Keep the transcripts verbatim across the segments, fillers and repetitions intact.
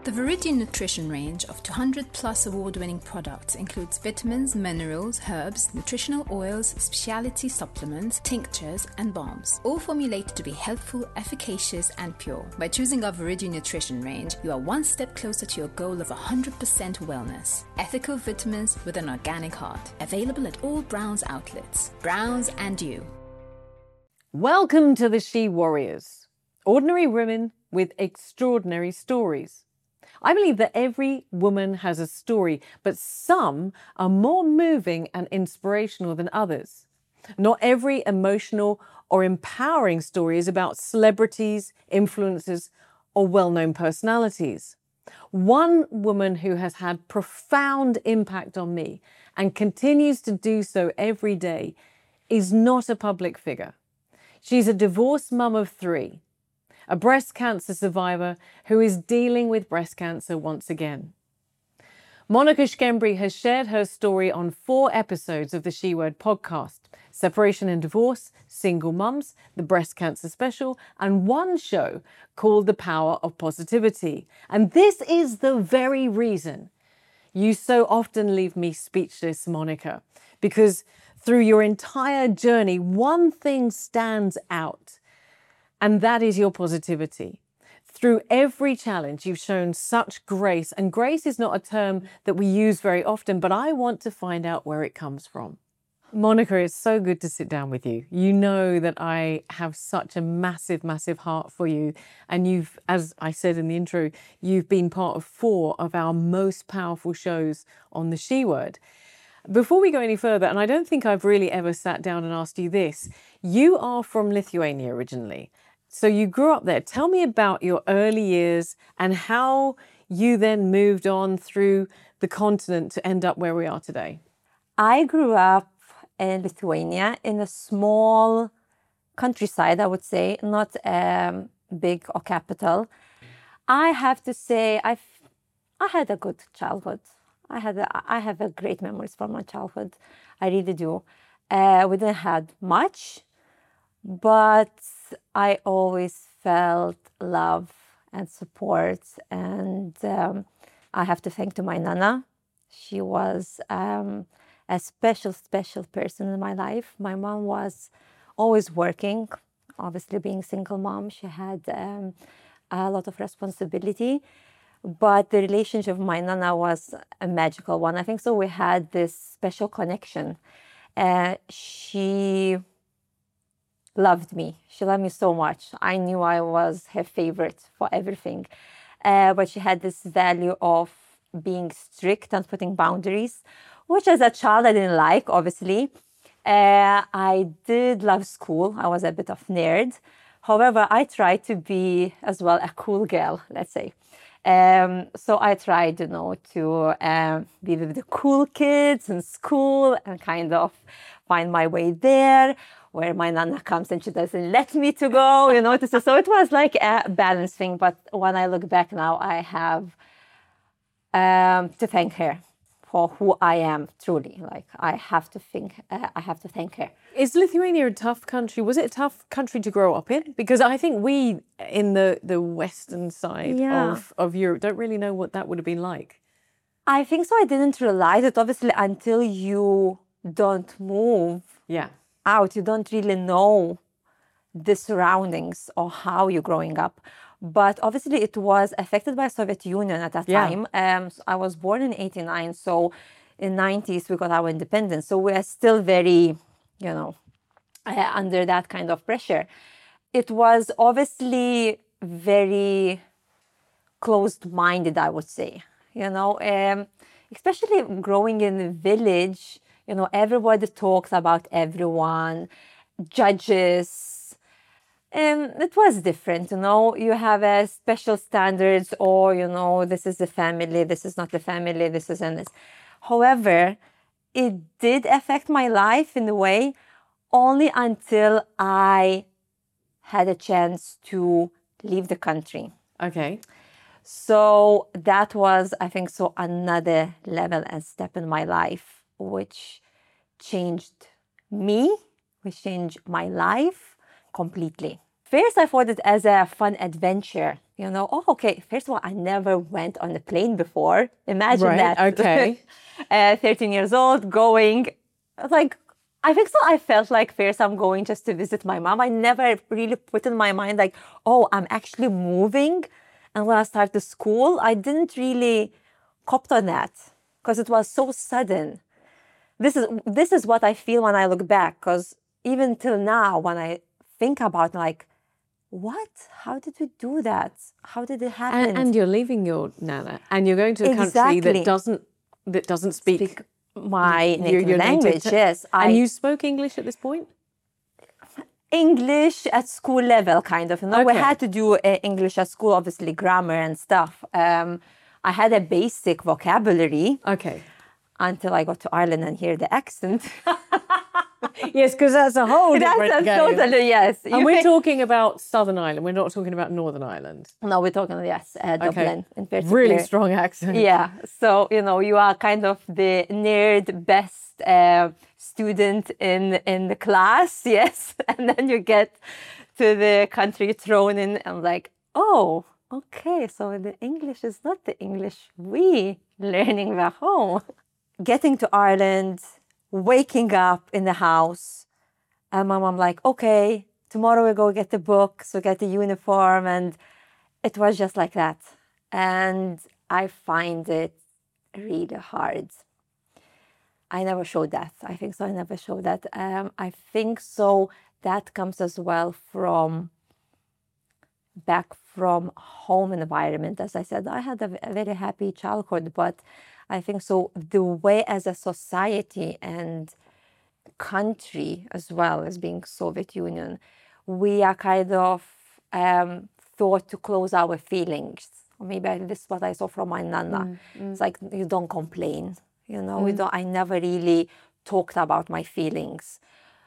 The Viridian Nutrition range of two hundred plus award-winning products includes vitamins, minerals, herbs, nutritional oils, specialty supplements, tinctures, and balms, all formulated to be healthful, efficacious, and pure. By choosing our Viridian Nutrition range, you are one step closer to your goal of one hundred percent wellness. Ethical vitamins with an organic heart. Available at all Browns outlets. Browns and you. Welcome to the She Warriors. Ordinary women with extraordinary stories. I believe that every woman has a story, but some are more moving and inspirational than others. Not every emotional or empowering story is about celebrities, influencers, or well-known personalities. One woman who has had profound impact on me and continues to do so every day is not a public figure. She's a divorced mum of three, a breast cancer survivor who is dealing with breast cancer once again. Monica Schembri has shared her story on four episodes of the She Word podcast: Separation and Divorce, Single Mums, the Breast Cancer Special, and one show called The Power of Positivity. And this is the very reason you so often leave me speechless, Monica, because through your entire journey, one thing stands out, and that is your positivity. Through every challenge, you've shown such grace. And grace is not a term that we use very often, but I want to find out where it comes from. Monica, it's so good to sit down with you. You know that I have such a massive, massive heart for you. And you've, as I said in the intro, you've been part of four of our most powerful shows on the She Word. Before we go any further, and I don't think I've really ever sat down and asked you this, you are from Lithuania originally. So you grew up there. Tell me about your early years and how you then moved on through the continent to end up where we are today. I grew up in Lithuania in a small countryside, I would say, not um, big or capital. I have to say I've, I had a good childhood. I had a, I have a great memories from my childhood. I really do. Uh, we didn't have much, but I always felt love and support. And um, I have to thank to my Nana. She was um, a special, special person in my life. My mom was always working. Obviously, being single mom, she had um, a lot of responsibility. But the relationship with my Nana was a magical one. I think so. We had this special connection. Uh, she loved me. She loved me so much. I knew I was her favorite for everything. Uh, but she had this value of being strict and putting boundaries, which as a child I didn't like, obviously. Uh, I did love school. I was a bit of nerd. However, I tried to be as well a cool girl, let's say. Um, so I tried, you know, to um, be with the cool kids in school and kind of find my way there, where my Nana comes and she doesn't let me to go, you know. So it was like a balance thing. But when I look back now, I have um, to thank her for who I am, truly. Like, I have to think, uh, I have to thank her. Is Lithuania a tough country? Was it a tough country to grow up in? Because I think we, in the, the western side Yeah. of, of Europe, don't really know what that would have been like. I think so. I didn't realize it, obviously, until you don't move Yeah. out. You don't really know the surroundings or how you're growing up. But obviously, it was affected by Soviet Union at that Yeah. time. Um, so I was born in eighty-nine, so in nineties we got our independence. So we are still very, you know, uh, under that kind of pressure. It was obviously very closed-minded, I would say. You know, um, especially growing in a village. You know, everybody talks about everyone, judges. Um, it was different, you know, you have a special standards, or, you know, this is the family, this is not the family, this is and this. However, it did affect my life in a way only until I had a chance to leave the country. Okay. So that was, I think, so another level and step in my life, which changed me, which changed my life completely. First, I thought it as a fun adventure. You know, oh, okay. First of all, I never went on a plane before. Imagine Right, that. okay. uh, thirteen years old, going. Like, I think so. I felt like first I'm going just to visit my mom. I never really put in my mind like, oh, I'm actually moving. And when I started school, I didn't really copped on that because it was so sudden. This is this is what I feel when I look back. Because even till now, when I think about like, what? How did we do that? How did it happen? And, and you're leaving your nana, and you're going to a country Exactly. that doesn't that doesn't speak, Speak my your- native your language. ta- Yes, and I you spoke English at this point? English at school level, kind of. You know, we Okay. had to do uh, English at school, obviously grammar and stuff. Um, I had a basic vocabulary Okay. until I got to Ireland and hear the accent. Yes, because that's a whole different That's a game. totally yes. And You we're think- talking about Southern Ireland. We're not talking about Northern Ireland. No, we're talking yes, uh, Dublin in particular. Really strong accent. Yeah. So, you know, you are kind of the nerd best uh, student in in the class, yes. And then you get to the country thrown in and like, oh, okay, so the English is not the English we learning back home. Getting to Ireland, waking up in the house, and my mom like, okay, tomorrow we go get the books, we get the uniform, and it was just like that. And I find it really hard. I never showed that. I think so. I never showed that. Um, I think so. That comes as well from back from home environment. As I said, I had a, a very happy childhood, but I think so. The way as a society and country as well as being Soviet Union, we are kind of um, thought to close our feelings. Or maybe this is what I saw from my nana. Mm, mm. It's like you don't complain. You know, Mm. we don't. I never really talked about my feelings.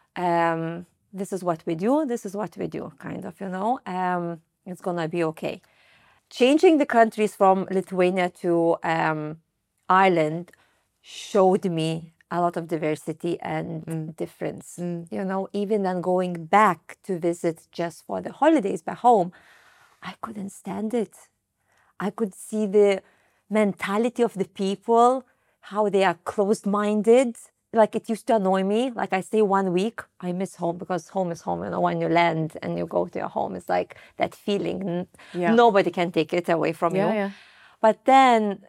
Um, this is what we do. This is what we do. Kind of, you know. Um, it's gonna be okay. Changing the countries from Lithuania to um, Ireland showed me a lot of diversity and Mm. difference. Mm. You know, even then going back to visit just for the holidays back home, I couldn't stand it. I could see the mentality of the people, how they are closed-minded. Like it used to annoy me. Like I stay one week, I miss home because home is home. You know, when you land and you go to your home, it's like that feeling. N- Yeah. Nobody can take it away from Yeah, you. yeah. But then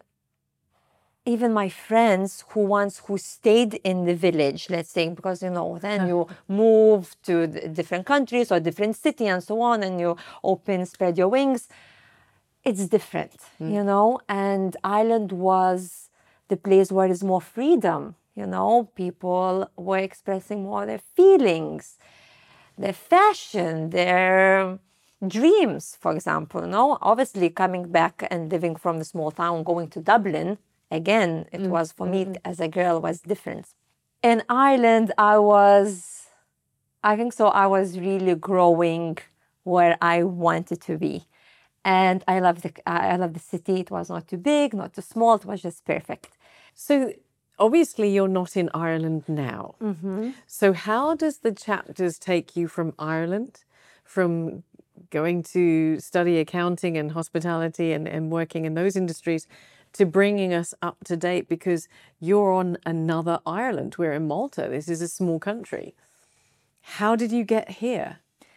even my friends who once who stayed in the village, let's say, because you know, then you move to the different countries or different city and so on, and you open, spread your wings. It's different, you know. And Ireland was the place where there's more freedom. You know, people were expressing more their feelings, their fashion, their dreams, for example. You know, obviously coming back and living from the small town, going to Dublin. Again, it was for me as a girl was different. In Ireland, I was, I think so, I was really growing where I wanted to be. And I love the, I love the city. It was not too big, not too small. It was just perfect. So obviously you're not in Ireland now. Mm-hmm. So how does the chapters take you from Ireland, from going to study accounting and hospitality and, and working in those industries, to bringing us up to date? Because you're on another Ireland. We're in Malta. This is a small country. How did you get here?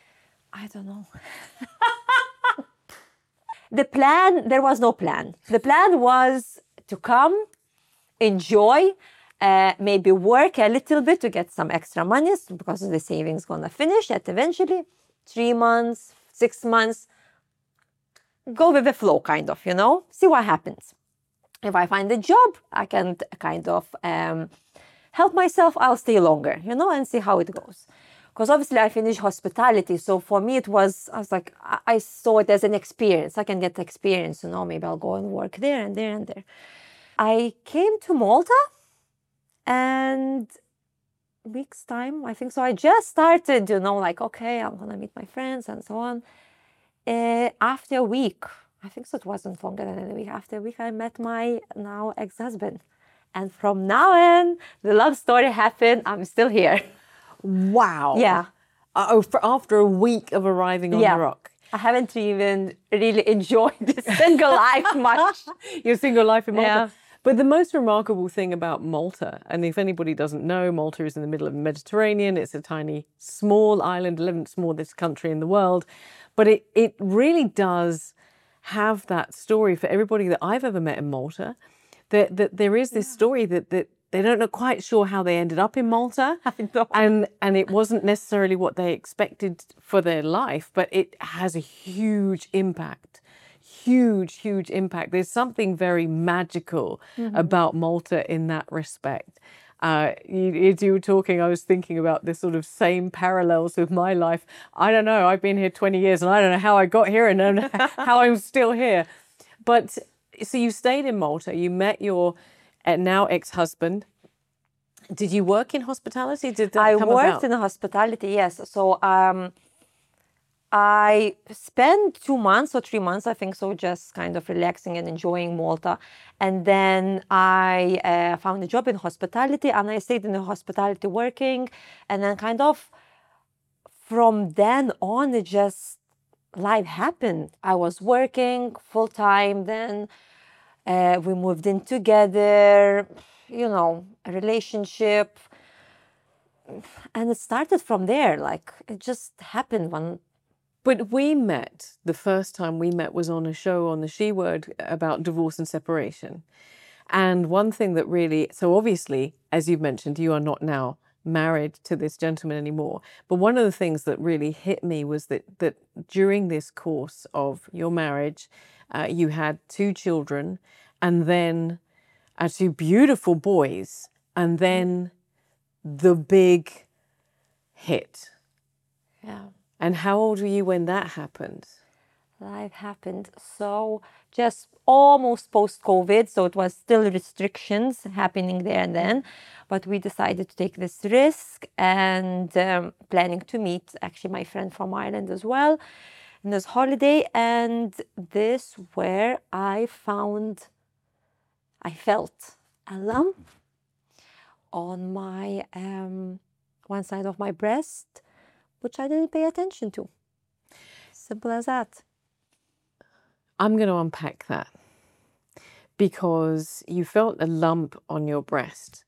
I don't know. The plan, there was no plan. The plan was to come, enjoy, uh, maybe work a little bit to get some extra money because the savings gonna finish at eventually three months, six months. Go with the flow, kind of, you know, see what happens. If I find a job, I can kind of um, help myself, I'll stay longer, you know, and see how it goes. Because obviously I finished hospitality. So for me, it was, I was like, I, I saw it as an experience. I can get experience, you know, maybe I'll go and work there and there and there. I came to Malta and week's time, I think so. I just started, you know, like, okay, I'm going to meet my friends and so on. Uh, after a week, I think so it wasn't longer than a week. After a week, I met my now ex-husband. And from now on, the love story happened. I'm still here. Wow. Yeah. Oh, for after a week of arriving on Yeah. the rock. I haven't even really enjoyed this single life much. Your single life in Malta. Yeah. But the most remarkable thing about Malta, and if anybody doesn't know, Malta is in the middle of the Mediterranean. It's a tiny, small island, eleventh smallest country in the world. But it, it really does have that story for everybody that I've ever met in Malta, that, that there is this yeah. story that, that they don't know quite sure how they ended up in Malta. I know. And, and it wasn't necessarily what they expected for their life, but it has a huge impact. Huge, huge impact. There's something very magical mm-hmm. about Malta in that respect. Uh, you, as you were talking, I was thinking about this sort of same parallels with my life. I don't know, I've been here twenty years and I don't know how I got here and I don't know how I'm still here. But so you stayed in Malta, you met your uh, now ex-husband. Did you work in hospitality? Did that I come worked about? in hospitality, yes. So um, I spent two months or three months, I think so, just kind of relaxing and enjoying Malta. And then I uh, found a job in hospitality and I stayed in the hospitality working. And then kind of from then on, it just, life happened. I was working full time then. Uh, we moved in together, you know, a relationship. And it started from there. Like, it just happened one. But we met, the first time we met was on a show on the She Word about divorce and separation. And one thing that really, so obviously, as you've mentioned, you are not now married to this gentleman anymore. But one of the things that really hit me was that, that during this course of your marriage, uh, you had two children and then uh, two beautiful boys and then the big hit. Yeah. And how old were you when that happened? Life happened. So just almost post-COVID. So it was still restrictions happening there and then. But we decided to take this risk and um, planning to meet actually my friend from Ireland as well in this holiday. And this where I found, I felt a lump on my, um, one side of my breast, which I didn't pay attention to. Simple as that. I'm going to unpack that because you felt a lump on your breast.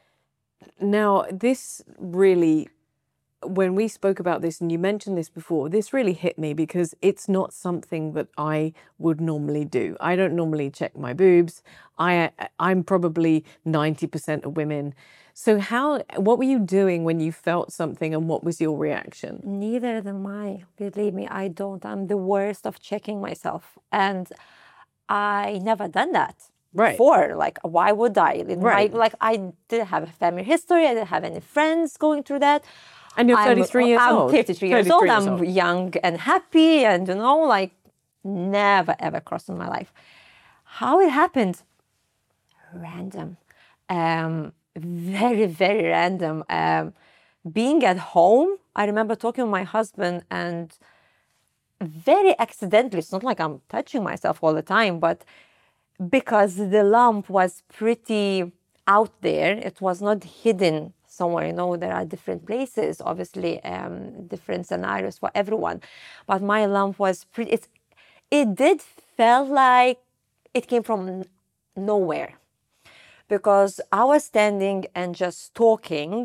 Now, this really, when we spoke about this and you mentioned this before, this really hit me because it's not something that I would normally do. I don't normally check my boobs. I, I'm probably ninety percent of women. So how, what were you doing when you felt something and what was your reaction? Neither am I. Believe me, I don't. I'm the worst of checking myself. And I never done that right. before. Like, why would I? In right. my, like, I didn't have a family history. I didn't have any friends going through that. And you're thirty-three I'm, years I'm old. thirty-three years thirty-three old. Years I'm old. young and happy and, you know, like, never, ever crossed in my life. How it happened? Random. Um... Very, very random. Um, being at home, I remember talking with my husband and very accidentally, it's not like I'm touching myself all the time, but because the lump was pretty out there, it was not hidden somewhere. You know, there are different places, obviously, um, different scenarios for everyone. But my lump was pretty, it's, it did feel like it came from nowhere. Because I was standing and just talking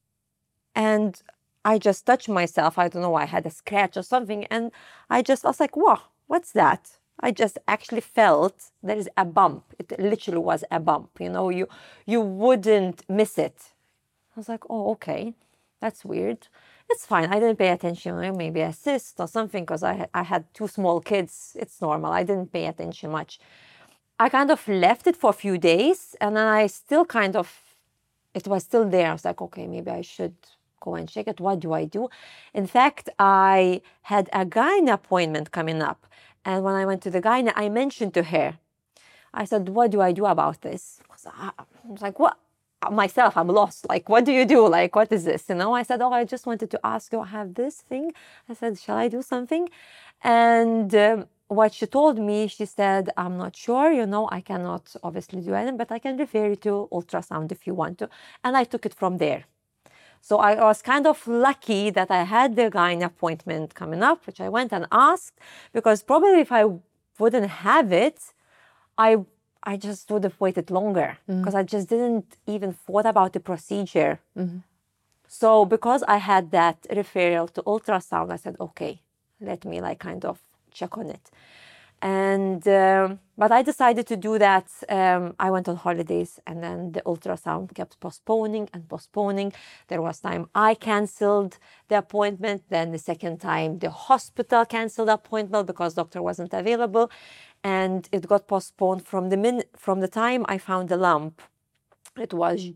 and I just touched myself. I don't know, I had a scratch or something. And I just, I was like, wow, what's that? I just actually felt there is a bump. It literally was a bump. You know, you, you wouldn't miss it. I was like, oh, okay, that's weird. It's fine. I didn't pay attention. Maybe a cyst or something because I, I had two small kids. It's normal. I didn't pay attention much. I kind of left it for a few days and then I still kind of, it was still there. I was like, okay, maybe I should go and check it. What do I do? In fact, I had a gynae appointment coming up. And when I went to the gynae, I mentioned to her, I said, what do I do about this? I was like, what? Myself, I'm lost. Like, what do you do? Like, what is this? You know, I said, oh, I just wanted to ask you, I have this thing. I said, shall I do something? And um, what she told me, she said, I'm not sure, you know, I cannot obviously do anything, but I can refer you to ultrasound if you want to. And I took it from there. So I was kind of lucky that I had the gynae appointment coming up, which I went and asked, because probably if I wouldn't have it, I I just would have waited longer, because mm. I just didn't even thought about the procedure. Mm-hmm. So because I had that referral to ultrasound, I said, okay, let me like kind of check on it. And um, but I decided to do that. Um, I went on holidays, and then the ultrasound kept postponing and postponing. There was time I canceled the appointment. Then the second time the hospital canceled the appointment because doctor wasn't available, and it got postponed from the min- from the time I found the lump. It was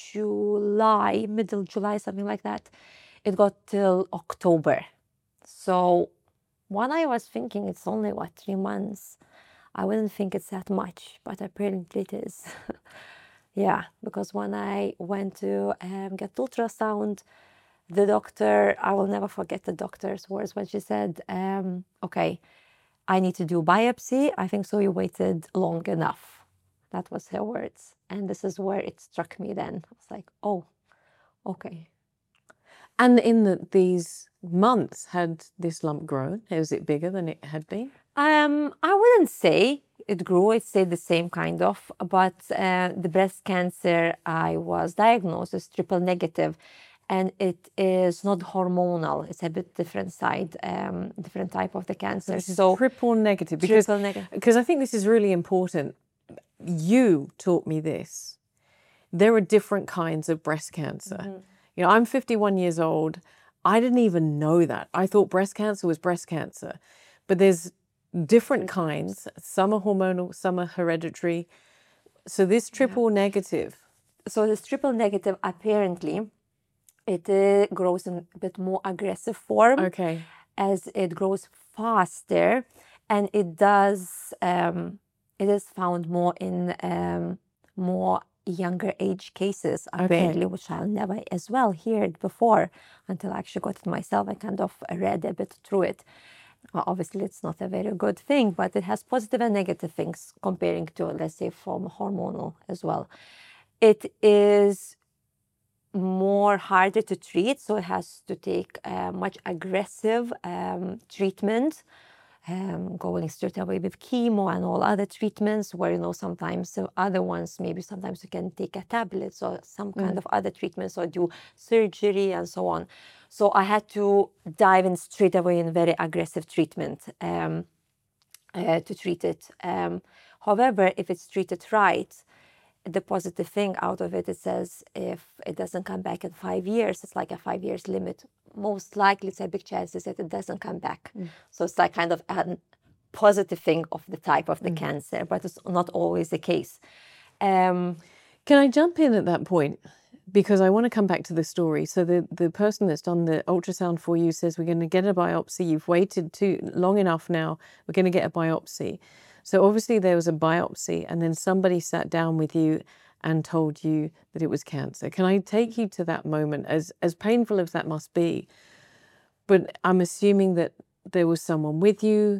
July, middle July, something like that. It got till October. So when I was thinking it's only, what, three months, I wouldn't think it's that much, but apparently it is. Yeah, because when I went to um, get ultrasound, the doctor, I will never forget the doctor's words when she said, um, okay, I need to do biopsy. I think so you waited long enough. That was her words. And this is where it struck me then. I was like, oh, okay. And in the, these months, had this lump grown? Was it bigger than it had been? Um, I wouldn't say it grew. It stayed the same kind of. But uh, the breast cancer I was diagnosed is triple negative. And it is not hormonal. It's a bit different side, um, different type of the cancer. So, so triple negative. Because, triple negative. Because I think this is really important. You taught me this. There are different kinds of breast cancer. Mm-hmm. You know, I'm fifty-one years old. I didn't even know that. I thought breast cancer was breast cancer. But there's different kinds. Some are hormonal, some are hereditary. So this triple yeah. negative. So this triple negative, apparently, it uh, grows in a bit more aggressive form. Okay. As it grows faster. And it does, um, it is found more in um, more younger age cases, apparently, okay. which I'll never as well hear it before until I actually got it myself. I kind of read a bit through it. Well, obviously, it's not a very good thing, but it has positive and negative things comparing to, let's say, from hormonal as well. It is more harder to treat, so it has to take uh, much aggressive um, treatment. Um, going straight away with chemo and all other treatments, where, you know, sometimes the other ones, maybe sometimes you can take a tablet or some kind mm. of other treatments or do surgery and so on. So I had to dive in straight away in very aggressive treatment um, uh, to treat it. Um, however, if it's treated right, the positive thing out of it, it says if it doesn't come back in five years, it's like a five years limit. Most likely, it's a big chance that it doesn't come back. Mm. So it's like kind of a positive thing of the type of the mm. cancer, but it's not always the case. Um, Can I jump in at that point? Because I want to come back to the story. So the, the person that's done the ultrasound for you says, we're going to get a biopsy. You've waited too long enough now. We're going to get a biopsy. So obviously there was a biopsy, and then somebody sat down with you and told you that it was cancer. Can I take you to that moment, as, as painful as that must be? But I'm assuming that there was someone with you.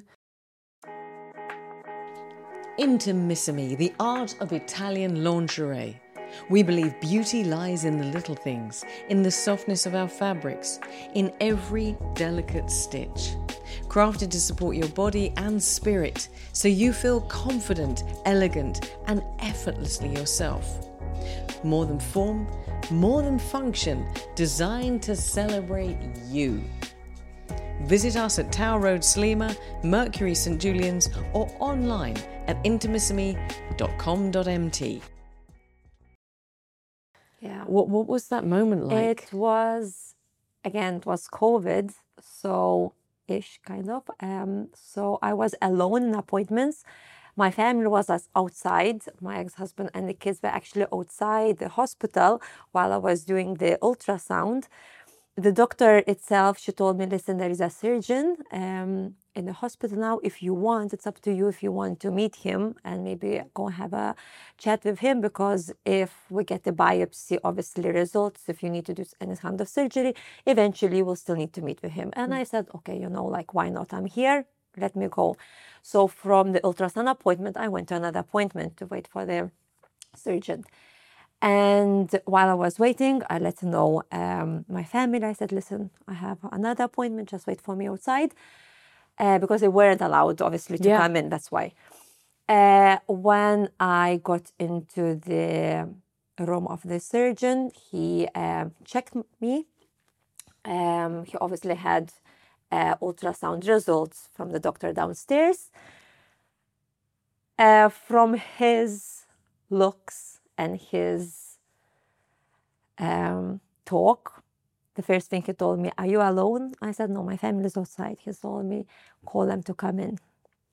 Intimissimi, the art of Italian lingerie. We believe beauty lies in the little things, in the softness of our fabrics, in every delicate stitch. Crafted to support your body and spirit, so you feel confident, elegant, and effortlessly yourself. More than form, more than function, designed to celebrate you. Visit us at Tower Road, Sliema, Mercury, St Julian's, or online at intimissimi dot com dot m t. Yeah. What what was that moment like? It was, again, it was COVID, so ish kind of. Um, so I was alone in appointments. My family was outside. My ex-husband and the kids were actually outside the hospital while I was doing the ultrasound. The doctor itself, she told me, listen, there is a surgeon um, in the hospital now. If you want, it's up to you if you want to meet him and maybe go have a chat with him, because if we get the biopsy, obviously results, if you need to do any kind of surgery, eventually we'll still need to meet with him. And mm. I said, okay, you know, like, why not? I'm here, let me go. So from the ultrasound appointment, I went to another appointment to wait for the surgeon. And while I was waiting, I let know um, my family. I said, listen, I have another appointment. Just wait for me outside. Uh, because they weren't allowed, obviously, to Yeah. come in. That's why. Uh, when I got into the room of the surgeon, he uh, checked me. Um, he obviously had uh, ultrasound results from the doctor downstairs. Uh, from his looks and his um, talk, the first thing he told me, are you alone? I said, no, my family's outside. He told me, call them to come in.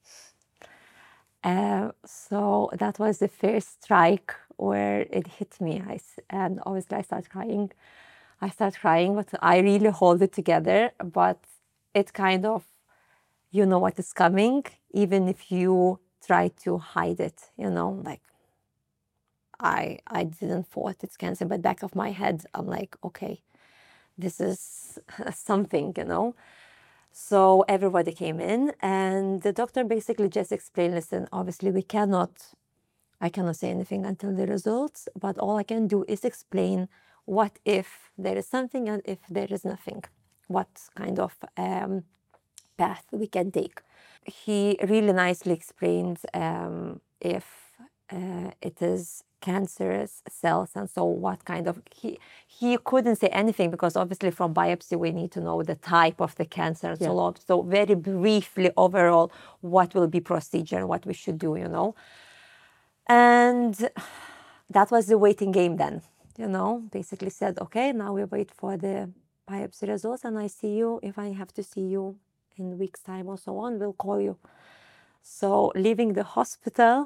Uh, so that was the first strike where it hit me. I, and obviously I started crying. I started crying, but I really hold it together. But it kind of, you know what is coming, even if you try to hide it, you know, like I, I didn't thought it's cancer, but back of my head, I'm like, okay, this is something, you know. So everybody came in and the doctor basically just explained, listen, obviously we cannot, I cannot say anything until the results, but all I can do is explain what if there is something and if there is nothing, what kind of um, path we can take. He really nicely explained um, if uh, it is cancerous cells and so what kind of, he he couldn't say anything because obviously from biopsy we need to know the type of the cancer and Yeah. so on. So very briefly overall what will be procedure and what we should do, you know. And that was the waiting game then, you know, basically said, okay, now we wait for the biopsy results and I see you, if I have to see you in a week's time or so on, we'll call you. So leaving the hospital,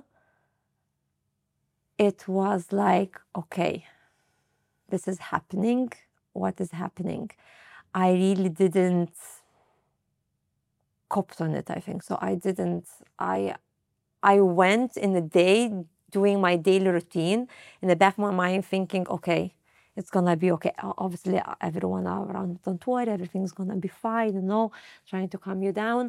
it was like, okay, this is happening. What is happening? I really didn't cope on it, I think. So I didn't, I, I went in the day doing my daily routine in the back of my mind thinking, okay, it's gonna be okay. Obviously, everyone around, don't worry, everything's gonna be fine, you know, trying to calm you down.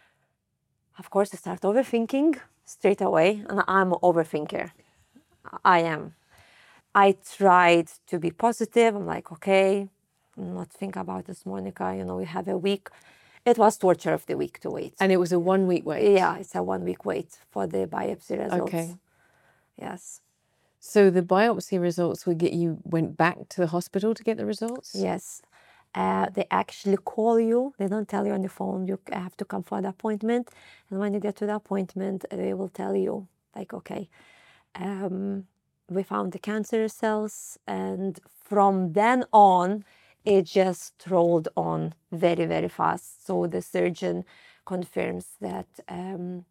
Of course, I start overthinking straight away, and I'm an overthinker. I am. I tried to be positive. I'm like, okay, not think about this, Monica. You know, we have a week. It was torture of the week to wait. And it was a one week wait? Yeah, it's a one week wait for the biopsy results. Okay. Yes. So the biopsy results would get you, went back to the hospital to get the results? Yes. Uh, they actually call you. They don't tell you on the phone. You have to come for the appointment. And when you get to the appointment, they will tell you, like, okay, um, we found the cancer cells. And from then on, it just rolled on very, very fast. So the surgeon confirms that um,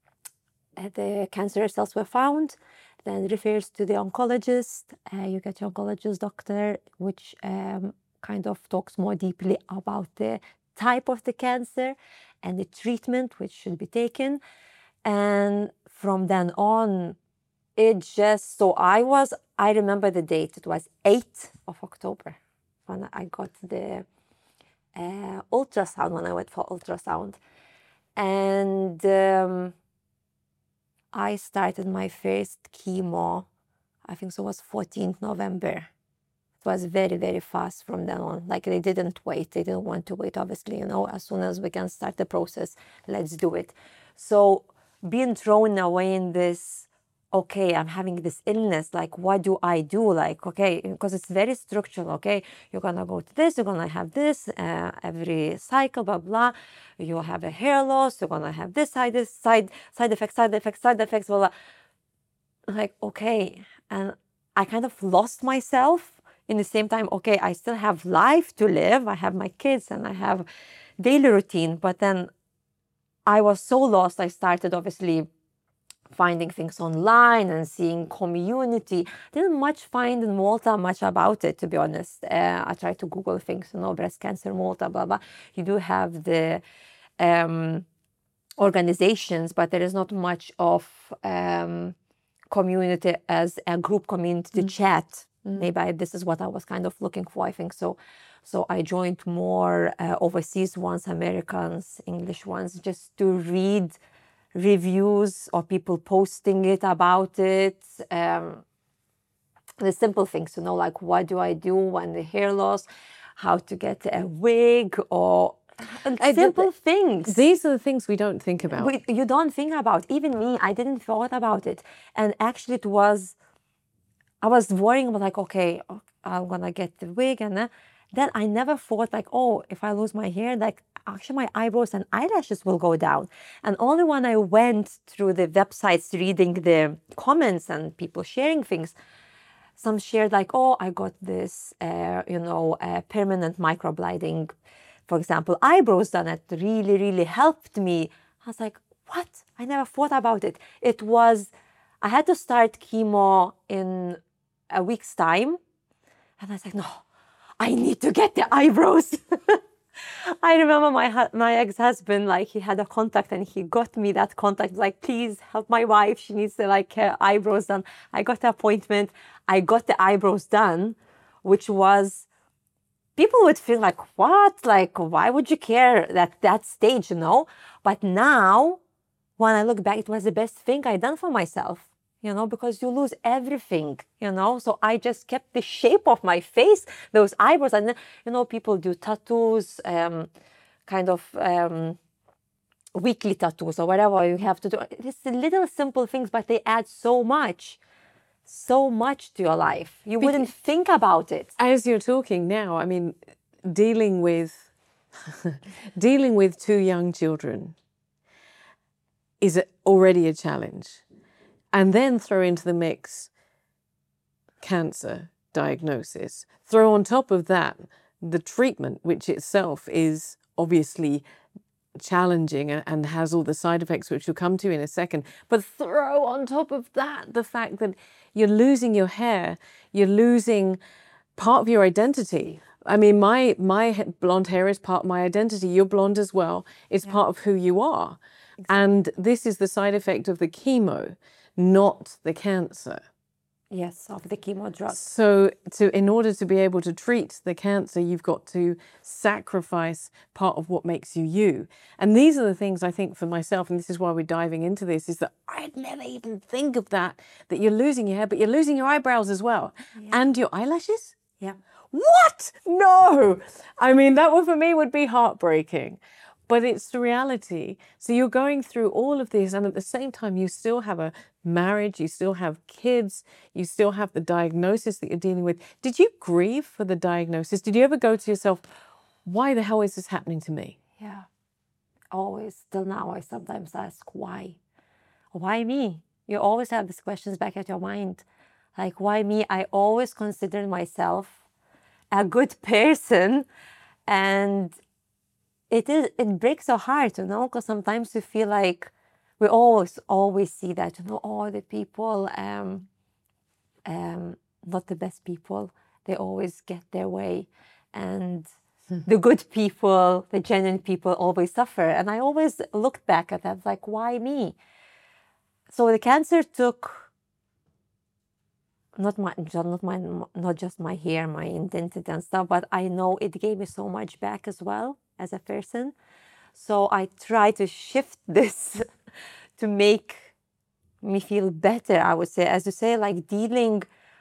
the cancer cells were found, then refers to the oncologist. Uh, you get your oncologist doctor, which um, kind of talks more deeply about the type of the cancer and the treatment which should be taken. And from then on, it just, so I was, I remember the date, it was eighth of October when I got the uh, ultrasound, when I went for ultrasound. And um, I started my first chemo, I think so it was fourteenth November. It was very, very fast from then on. Like they didn't wait. They didn't want to wait, obviously, you know, as soon as we can start the process, let's do it. So being thrown away in this, okay, I'm having this illness, like what do I do? Like, okay, because it's very structural, okay, you're gonna go to this, you're gonna have this uh, every cycle, blah, blah. You'll have a hair loss, you're gonna have this side, this side, side effects, side effects, side effects, blah, blah. Like, okay. And I kind of lost myself. In the same time, okay, I still have life to live. I have my kids and I have daily routine. But then I was so lost. I started obviously finding things online and seeing community. Didn't much find in Malta much about it, to be honest. Uh, I tried to Google things, you know, breast cancer Malta, blah, blah. You do have the um, organizations, but there is not much of um, community as a group community to chat. Maybe I, this is what I was kind of looking for, I think. So so I joined more uh, overseas ones, Americans, English ones, just to read reviews or people posting it about it. Um, the simple things, you know, like what do I do when the hair loss, how to get a wig, or simple things. These are the things we don't think about. We, you don't think about. Even me, I didn't thought about it. And actually it was, I was worrying about like, okay, I'm gonna get the wig, and then, then I never thought like, oh, if I lose my hair, like actually my eyebrows and eyelashes will go down. And only when I went through the websites reading the comments and people sharing things, some shared like, oh, I got this, uh, you know, uh, permanent microblading, for example, eyebrows done. It really, really helped me. I was like, what? I never thought about it. It was, I had to start chemo in a week's time. And I was like, no, I need to get the eyebrows. I remember my my ex-husband, like he had a contact and he got me that contact, like, please help my wife. She needs to like her eyebrows done. I got the appointment. I got the eyebrows done, which was, people would feel like, what? Like, why would you care at that stage, you know? But now, when I look back, it was the best thing I done for myself, you know, because you lose everything, you know? So I just kept the shape of my face, those eyebrows. And then, you know, people do tattoos, um, kind of um, weekly tattoos or whatever you have to do. It's little simple things, but they add so much. so much to your life. You wouldn't think about it. As you're talking now, I mean, dealing with dealing with two young children is already a challenge. And then throw into the mix cancer diagnosis. Throw on top of that the treatment, which itself is obviously challenging and has all the side effects, which we'll come to in a second. But throw on top of that the fact that you're losing your hair, you're losing part of your identity. I mean, my my blonde hair is part of my identity. You're blonde as well. It's yeah. part of who you are. Exactly. And this is the side effect of the chemo, not the cancer. Yes, of the chemo drugs. So to, in order to be able to treat the cancer, you've got to sacrifice part of what makes you you. And these are the things I think for myself, and this is why we're diving into this, is that I'd never even think of that, that you're losing your hair, but you're losing your eyebrows as well. Yeah. And your eyelashes? Yeah. What? No! I mean, that one for me would be heartbreaking. But it's the reality. So you're going through all of this, and at the same time, you still have a marriage, you still have kids, you still have the diagnosis that you're dealing with. Did you grieve for the diagnosis? Did you ever go to yourself, why the hell is this happening to me? Yeah, always. Till now, I sometimes ask, why? Why me? You always have these questions back at your mind. Like, why me? I always considered myself a good person, and It is. It breaks your heart, you know, because sometimes you feel like we always, always see that, you know, all the people, um, um, not the best people, they always get their way. And the good people, the genuine people always suffer. And I always looked back at that, like, why me? So the cancer took not my, not my, not just my hair, my identity and stuff, but I know it gave me so much back as well as a person. So I try to shift this to make me feel better, I would say. As you say, like dealing,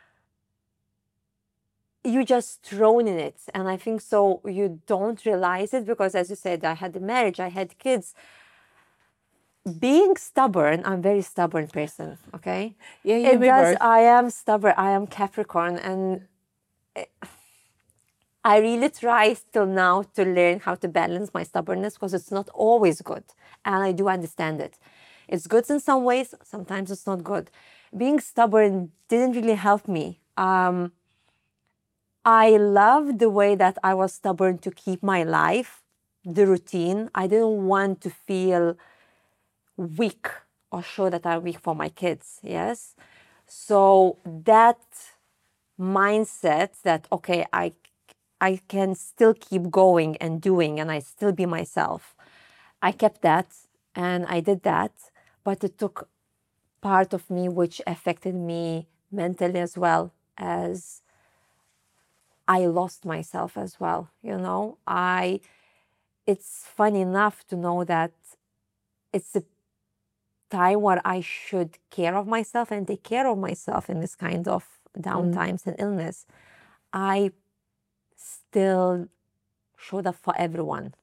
you just thrown in it. And I think so you don't realize it because, as you said, I had a marriage, I had kids. Being stubborn, I'm a very stubborn person, okay? Yeah, you it does, both. I am stubborn, I am Capricorn, and it, I really try still now to learn how to balance my stubbornness because it's not always good. And I do understand it. It's good in some ways, sometimes it's not good. Being stubborn didn't really help me. Um, I loved the way that I was stubborn to keep my life, the routine. I didn't want to feel weak or show that I'm weak for my kids, yes? So that mindset that, okay, I I can still keep going and doing and I still be myself. I kept that and I did that, but it took part of me which affected me mentally as well, as I lost myself as well, you know. I it's funny enough to know that it's a time where I should care of myself and take care of myself in this kind of downtimes mm. and illness, I still showed up for everyone.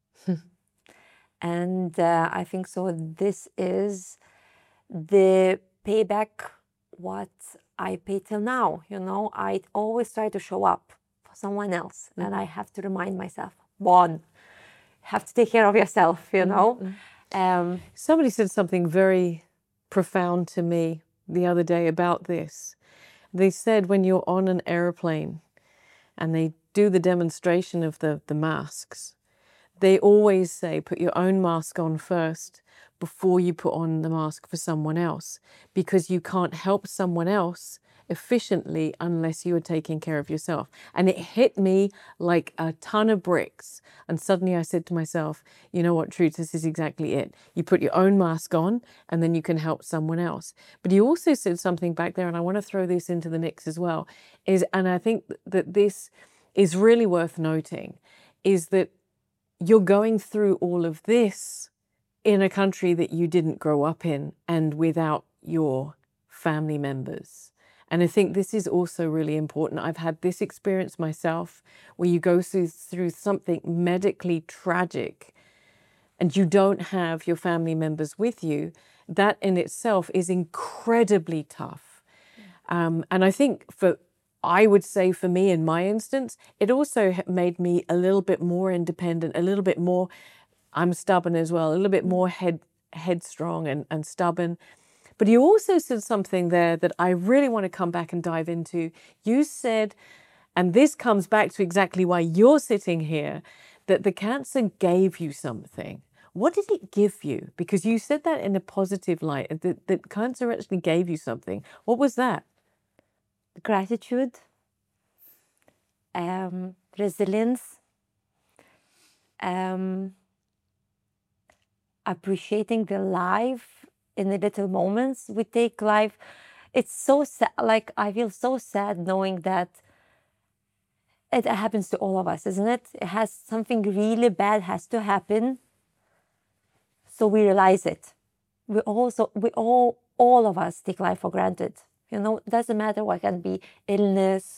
And uh, I think so this is the payback what I pay till now. You know, I always try to show up for someone else. Mm-hmm. And I have to remind myself, one, you have to take care of yourself, you know. Mm-hmm. Um, Somebody said something very profound to me the other day about this. They said when you're on an airplane and they do the demonstration of the, the masks, they always say put your own mask on first before you put on the mask for someone else, because you can't help someone else efficiently unless you are taking care of yourself. And it hit me like a ton of bricks. And suddenly I said to myself, you know what, Truth, this is exactly it. You put your own mask on and then you can help someone else. But you also said something back there, and I want to throw this into the mix as well, is, and I think that this is really worth noting, is that you're going through all of this in a country that you didn't grow up in and without your family members. And I think this is also really important. I've had this experience myself where you go through, through something medically tragic and you don't have your family members with you. That in itself is incredibly tough. Um, and I think for, I would say for me in my instance, it also made me a little bit more independent, a little bit more, I'm stubborn as well, a little bit more head headstrong and, and stubborn. But you also said something there that I really want to come back and dive into. You said, and this comes back to exactly why you're sitting here, that the cancer gave you something. What did it give you? Because you said that in a positive light, that, that cancer actually gave you something. What was that? Gratitude, um, resilience, um, appreciating the life in the little moments. We take life, it's so sad, like I feel so sad knowing that it happens to all of us, isn't it? It has something really bad has to happen, so we realize it. We also, we all, all of us take life for granted. You know, it doesn't matter what can be illness,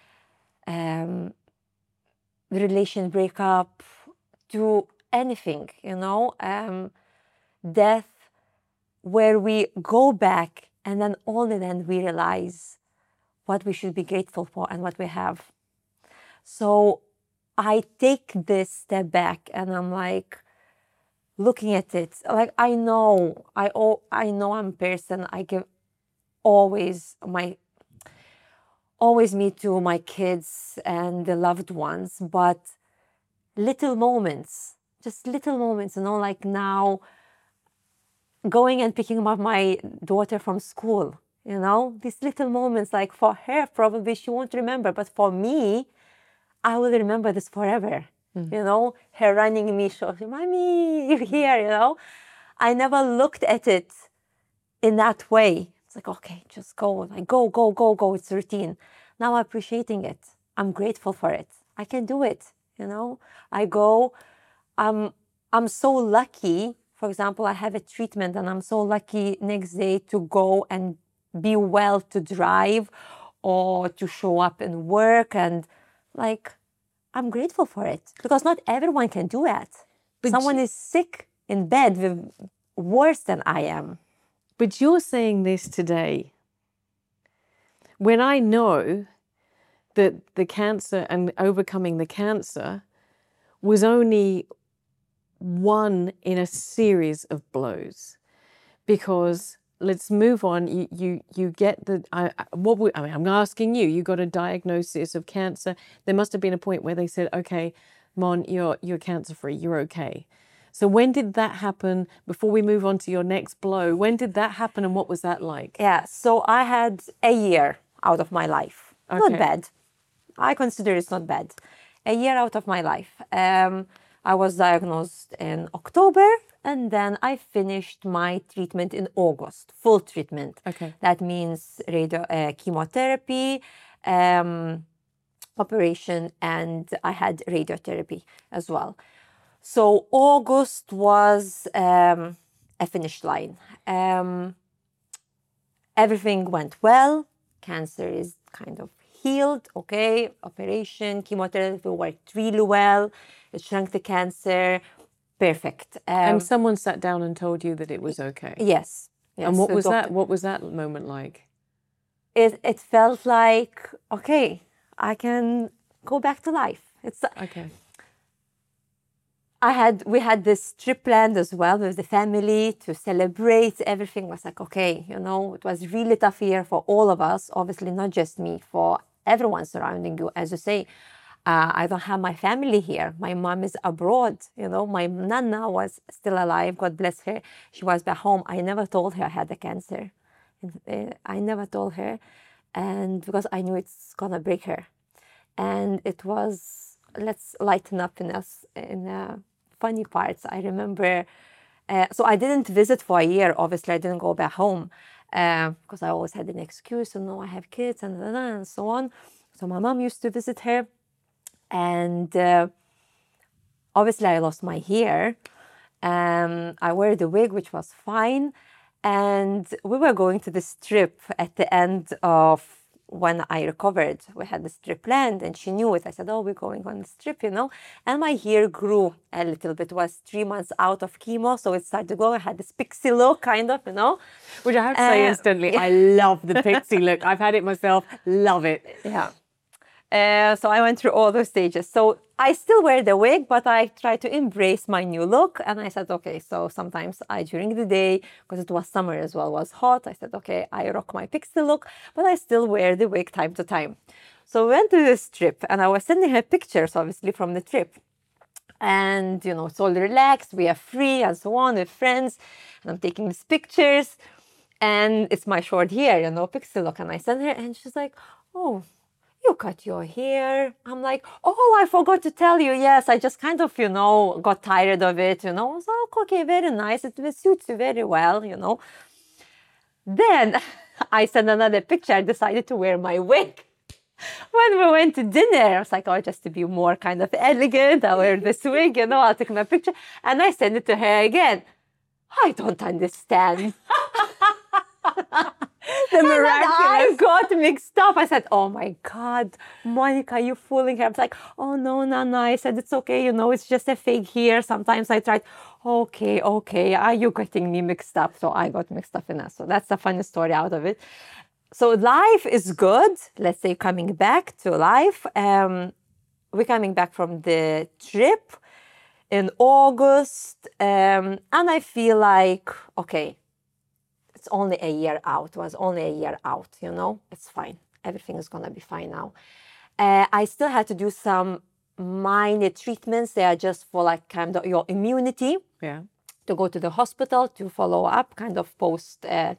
um, relation breakup, to anything, you know, um, death, where we go back and then only then we realize what we should be grateful for and what we have. So I take this step back and I'm like looking at it, like I know, I, oh, I know I'm a person, I give always my, always me to my kids and the loved ones, but little moments, just little moments, you know, like now going and picking up my daughter from school, you know, these little moments, like for her, probably she won't remember, but for me, I will remember this forever. Mm. You know, her running me, showing, Mommy, you're here, you know. I never looked at it in that way. It's like, okay, just go, like go, go, go, go, it's routine. Now I'm appreciating it. I'm grateful for it. I can do it, you know. I go, I'm, I'm so lucky. For example, I have a treatment and I'm so lucky next day to go and be well to drive or to show up and work. And like, I'm grateful for it because not everyone can do that. But someone you, is sick in bed with worse than I am. But you're saying this today when I know that the cancer and overcoming the cancer was only one in a series of blows, because let's move on. You you, you get the I, what we, I mean, I'm asking you. You got a diagnosis of cancer. There must have been a point where they said, "Okay, Mon, you're you're cancer free. You're okay." So when did that happen? Before we move on to your next blow, when did that happen, and what was that like? Yeah. So I had a year out of my life. Okay. Not bad. I consider it's not bad. A year out of my life. Um, I was diagnosed in October, and then I finished my treatment in August, full treatment. Okay. That means radio, uh, chemotherapy, um, operation, and I had radiotherapy as well. So August was um, a finish line. Um, everything went well. cancer is kind of healed, okay, operation, chemotherapy worked really well, it shrunk the cancer, perfect. Um, And someone sat down and told you that it was okay. yes. yes. And what So was doctor- that? What was that moment like? It, it felt like, okay, I can go back to life. It's Okay. I had we had this trip planned as well with the family to celebrate. Everything was like, okay, you know, it was really tough year for all of us. Obviously, not just me, for everyone surrounding you. As you say, uh, I don't have my family here. My mom is abroad. You know, my nana was still alive. God bless her. She was back home. I never told her I had the cancer. And, uh, I never told her, and because I knew it's gonna break her. And it was, let's lighten up in us in. Uh, funny parts. I remember, uh, so I didn't visit for a year. Obviously, I didn't go back home because uh, I always had an excuse. You know, I have kids and, and so on. So my mom used to visit her, and uh, obviously, I lost my hair. Um, I wear the wig, which was fine, and we were going to this trip at the end of. When I recovered, we had this trip planned and she knew it. I said, oh, we're going on this trip, you know. And my hair grew a little bit. It was three months out of chemo, so it started to go. I had this pixie look, kind of, you know. Which I have to say Uh, instantly, I love the pixie look. I've had it myself, love it. Yeah. Uh, so I went through all those stages. So I still wear the wig, but I try to embrace my new look. And I said, okay, so sometimes I, during the day, because it was summer as well, was hot, I said, okay, I rock my pixie look, but I still wear the wig time to time. So we went to this trip and I was sending her pictures, obviously, from the trip. And, you know, it's all relaxed, we are free and so on with friends. And I'm taking these pictures and it's my short hair, you know, pixie look. And I send her and she's like, oh, you cut your hair. I'm like, oh, I forgot to tell you. Yes, I just kind of, you know, got tired of it, you know. I was like, okay, very nice. It suits you very well, you know. Then I sent another picture. I decided to wear my wig. When we went to dinner, I was like, oh, just to be more kind of elegant, I'll wear this wig, you know, I'll take my picture. And I sent it to her again. I don't understand. The miraculous. I got mixed up. I said, oh my God, Monica, you're fooling her. I was like, oh no, no, no. I said, it's okay, you know, it's just a fake hair. Sometimes I tried, okay, okay, are you getting me mixed up? So I got mixed up in that. So that's a funny story out of it. So life is good. Let's say coming back to life. Um, we're coming back from the trip in August. Um, and I feel like, okay, it's only a year out. It was only a year out, you know. It's fine. Everything is going to be fine now. Uh, I still had to do some minor treatments. They are just for like kind of your immunity. Yeah. To go to the hospital to follow up, kind of post uh,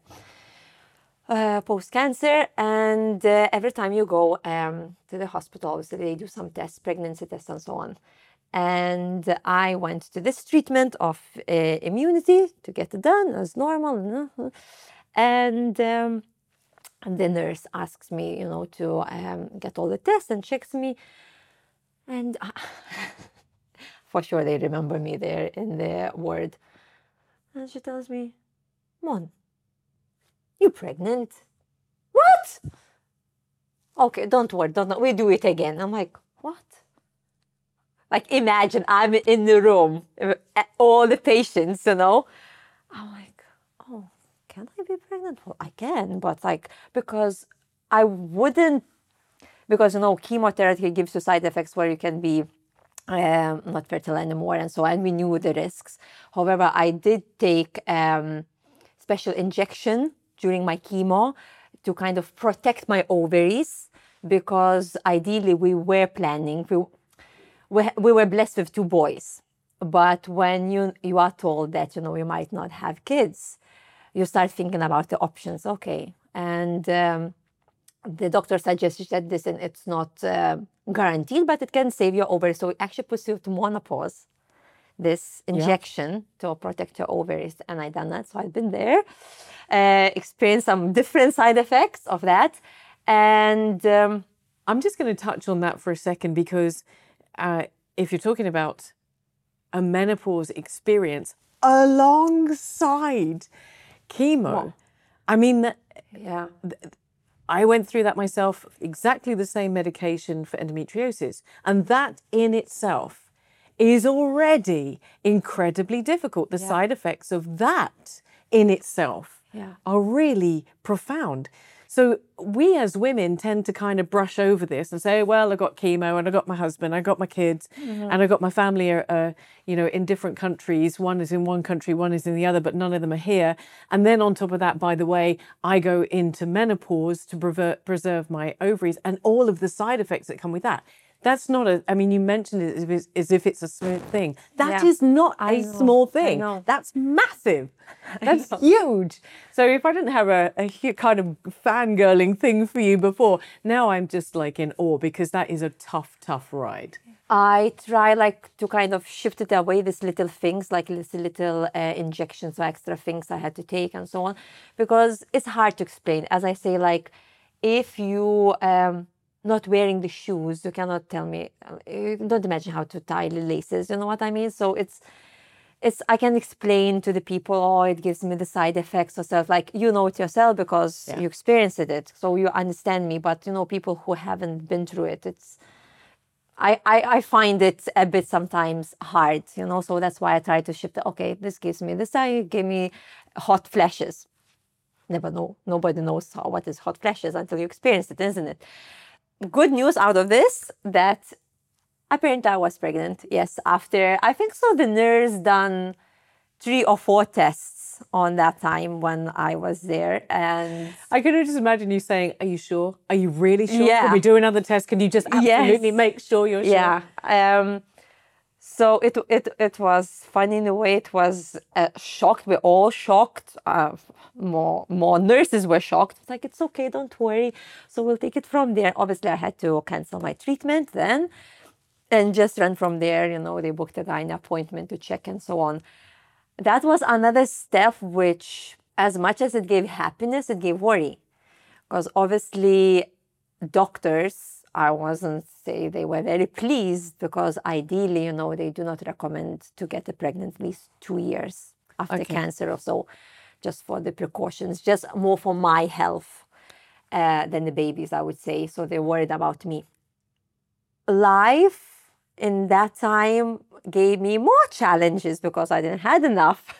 uh, post cancer. And uh, every time you go um, to the hospital, obviously they do some tests, pregnancy tests, and so on. And I went to this treatment of uh, immunity to get it done as normal. And, um, and the nurse asks me, you know, to um, get all the tests and checks me. And uh, for sure they remember me there in the ward. And she tells me, Mon, you pregnant? What? Okay, don't worry, don't, we do it again. I'm like, what? Like, imagine I'm in the room, all the patients, you know. I'm like, oh, can I be pregnant? Well, I can, but like, because I wouldn't, because, you know, chemotherapy gives you side effects where you can be um, not fertile anymore and so on. And we knew the risks. However, I did take um, special injection during my chemo to kind of protect my ovaries, because ideally we were planning, we, we, we were blessed with two boys. But when you, you are told that, you know, you might not have kids, you start thinking about the options. Okay. And um, the doctor suggested that this, and it's not uh, guaranteed, but it can save your ovaries. So it actually puts you to menopause, this injection, yeah, to protect your ovaries. And I done that. So I've been there, uh, experienced some different side effects of that. And um, I'm just going to touch on that for a second, because uh, if you're talking about a menopause experience alongside chemo, Wow. I mean, yeah, I went through that myself, exactly the same medication for endometriosis. And that in itself is already incredibly difficult. The Yeah. side effects of that in itself Yeah. are really profound. So we as women tend to kind of brush over this and say, well, I got chemo and I got my husband, I got my kids, Mm-hmm. and I got my family, uh, uh, you know, in different countries. One is in one country, one is in the other, but none of them are here. And then on top of that, by the way, I go into menopause to prever- preserve my ovaries and all of the side effects that come with that. That's not a, I mean, you mentioned it as if it's, as if it's a small thing. That Yeah. is not I a know, small I thing. know. That's massive. That's huge. So if I didn't have a, a hu- kind of fangirling thing for you before, now I'm just like in awe because that is a tough, tough ride. I try like to kind of shift it away, these little things, like these little uh, injections or extra things I had to take and so on, because it's hard to explain. As I say, like if you um, not wearing the shoes, you cannot tell me, uh, you don't imagine how to tie the laces, you know what I mean? So it's, it's, I can explain to the people, oh, it gives me the side effects or stuff, like, you know it yourself because Yeah. you experienced it. So you understand me, but you know, people who haven't been through it, it's, I, I, I find it a bit sometimes hard, you know, so that's why I try to shift it. Okay, this gives me this, I give me hot flashes. Never know, nobody knows how, what is hot flashes until you experience it, isn't it? Good news out of this, that apparently I was pregnant, yes, after, I think so, the nurse done three or four tests on that time when I was there, and I can just imagine you saying, are you sure? Are you really sure? Yeah. Can we do another test? Can you just absolutely Yes. make sure you're sure? yeah. Um, so it, it it was funny in a way. It was uh, shocked. We're all shocked. Uh, more more nurses were shocked. It's like, it's okay, don't worry. So we'll take it from there. Obviously, I had to cancel my treatment then, and just run from there. You know, they booked a gynae appointment to check and so on. That was another step which, as much as it gave happiness, it gave worry. Because obviously, doctors, I wasn't say they were very pleased, because ideally, you know, they do not recommend to get pregnant at least two years after Okay. cancer or so, just for the precautions, just more for my health uh, than the babies, I would say. So they're worried about me. Life in that time gave me more challenges because I didn't had enough.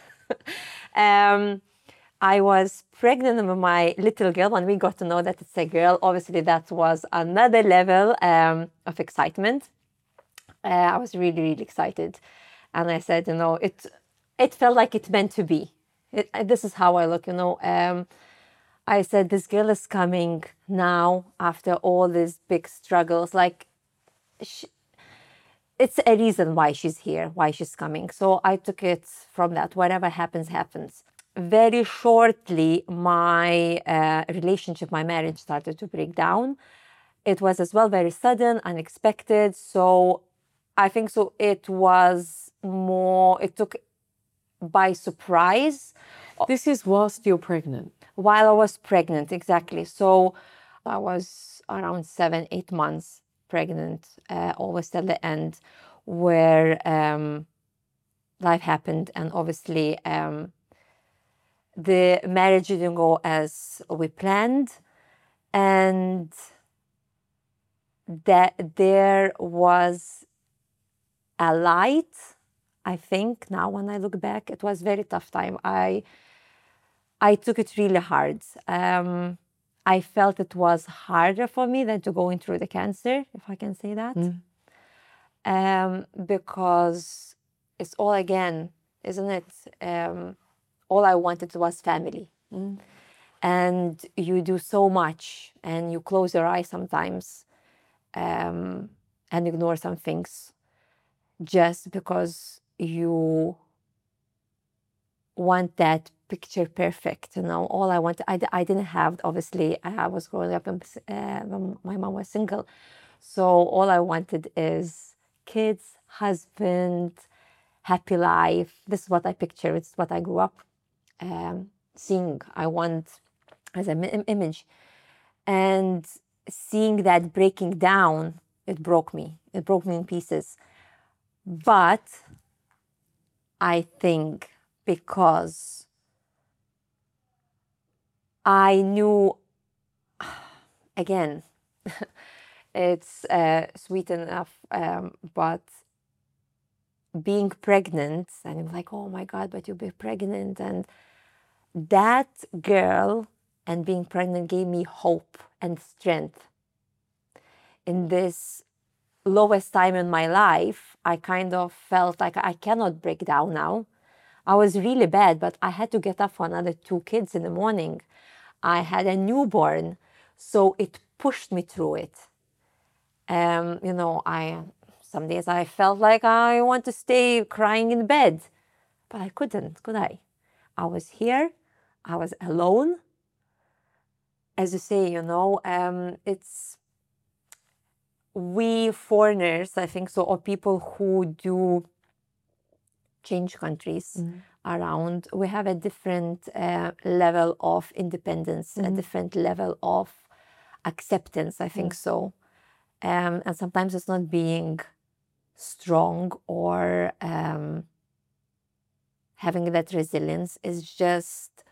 um, I was pregnant with my little girl when we got to know that it's a girl. Obviously, that was another level um, of excitement. Uh, I was really, really excited. And I said, you know, it it felt like it meant to be. It, this is how I look, you know. Um, I said, this girl is coming now after all these big struggles. Like, she, it's a reason why she's here, why she's coming. So I took it from that. Whatever happens, happens. Very shortly, my uh, relationship, my marriage started to break down. It was as well very sudden, unexpected. So I think so it was more, it took by surprise. This is whilst you're pregnant. While I was pregnant, exactly. So I was around seven, eight months pregnant, uh, almost at the end, where um, life happened. And obviously, um, the marriage didn't go as we planned. And that there was a light, I think, now when I look back. It was a very tough time. I I took it really hard. Um, I felt it was harder for me than to going through the cancer, if I can say that. Mm. Um, because it's all again, isn't it? Um, all I wanted was family. Mm. And you do so much and you close your eyes sometimes um, and ignore some things just because you want that picture perfect, you know. All I wanted, I, I didn't have, obviously, I was growing up, in, uh, when my mom was single. So all I wanted is kids, husband, happy life. This is what I picture. It's what I grew up um, seeing. I want as an im- image. And seeing that breaking down, it broke me. It broke me in pieces. But I think because I knew again, it's uh, sweet enough, um, but being pregnant, and I'm like, oh my God, but you'll be pregnant. And that girl and being pregnant gave me hope and strength. In this lowest time in my life, I kind of felt like I cannot break down now. I was really bad, but I had to get up for another two kids in the morning. I had a newborn, so it pushed me through it. Um, you know, I some days I felt like I want to stay crying in bed, but I couldn't, could I? I was here, I was alone. As you say, you know, um, it's we foreigners, I think so, or people who do change countries mm-hmm. around, we have a different uh, level of independence, mm-hmm. a different level of acceptance, I think mm-hmm. so. Um, and sometimes it's not being strong or um, having that resilience. It's just,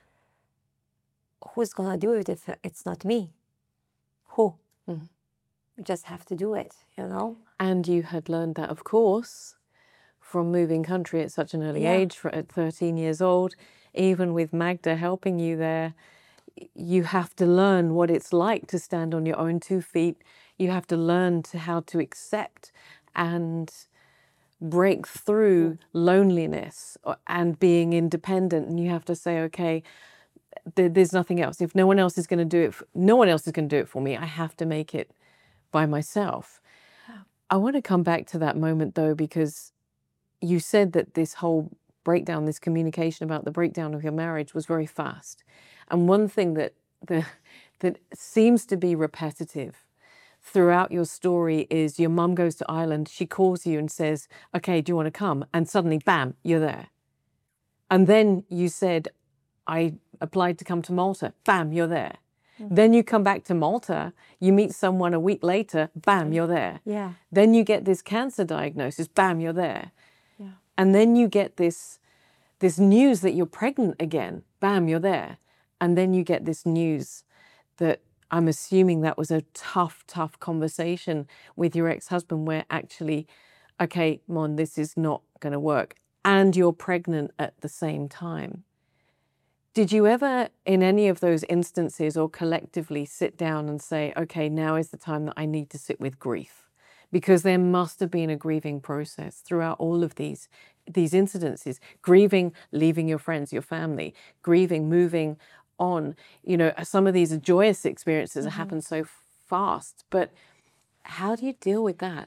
who's going to do it if it's not me? Who? Mm-hmm. You just have to do it, you know? And you had learned that, of course, from moving country at such an early yeah. age, for, at thirteen years old. Even with Magda helping you there, you have to learn what it's like to stand on your own two feet. You have to learn to how to accept and break through loneliness and being independent. And you have to say, okay, th- there's nothing else. If no one else is going to do it, for, no one else is going to do it for me. I have to make it by myself. I want to come back to that moment though, because you said that this whole breakdown, this communication about the breakdown of your marriage was very fast. And one thing that the, that seems to be repetitive throughout your story is your mum goes to Ireland, she calls you and says, okay, do you want to come? And suddenly, bam, you're there. And then you said, I applied to come to Malta, bam, you're there. Mm-hmm. Then you come back to Malta, you meet someone a week later, bam, you're there. Yeah. Then you get this cancer diagnosis, bam, you're there. Yeah. And then you get this, this news that you're pregnant again, bam, you're there. And then you get this news that I'm assuming that was a tough, tough conversation with your ex-husband where actually, okay, Mon, this is not going to work. And you're pregnant at the same time. Did you ever, in any of those instances or collectively, sit down and say, okay, now is the time that I need to sit with grief? Because there must have been a grieving process throughout all of these, these incidences. Grieving, leaving your friends, your family, grieving, moving on. You know, some of these are joyous experiences that mm-hmm. happen so fast, but how do you deal with that?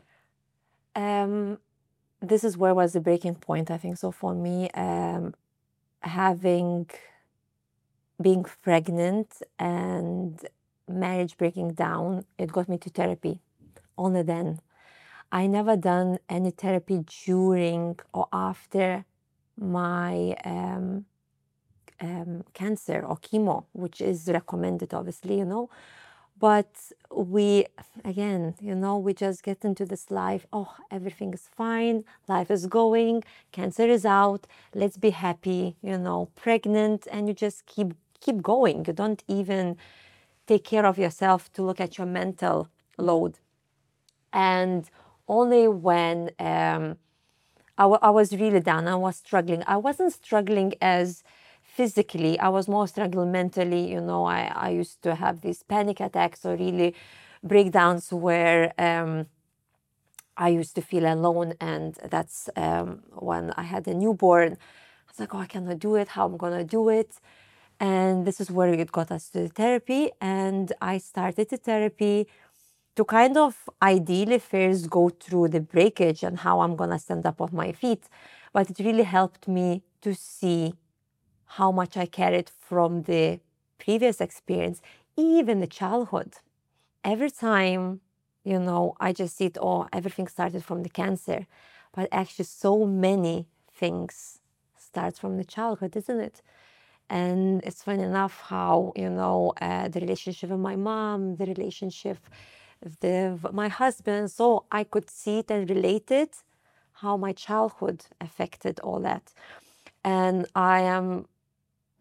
Um, this is where was the breaking point, I think. So for me, um, having, being pregnant and marriage breaking down, it got me to therapy. Only then. I never done any therapy during or after my um, um, cancer or chemo, which is recommended, obviously, you know. But we, again, you know, we just get into this life, oh, everything is fine, life is going, cancer is out, let's be happy, you know, pregnant, and you just keep keep going. You don't even take care of yourself to look at your mental load. And only when um, I, w- I was really down, I was struggling. I wasn't struggling as physically, I was more struggling mentally. You know, I, I used to have these panic attacks or really breakdowns where um, I used to feel alone. And that's um, when I had a newborn. I was like, oh, I cannot do it. How am I going to do it? And this is where it got us to the therapy. And I started the therapy to kind of ideally first go through the breakage and how I'm going to stand up on my feet. But it really helped me to see how much I carried from the previous experience, even the childhood. Every time, you know, I just see it, oh, everything started from the cancer. But actually so many things start from the childhood, isn't it? And it's funny enough how, you know, uh, the relationship with my mom, the relationship The, my husband, so I could see it and relate it, how my childhood affected all that. And I am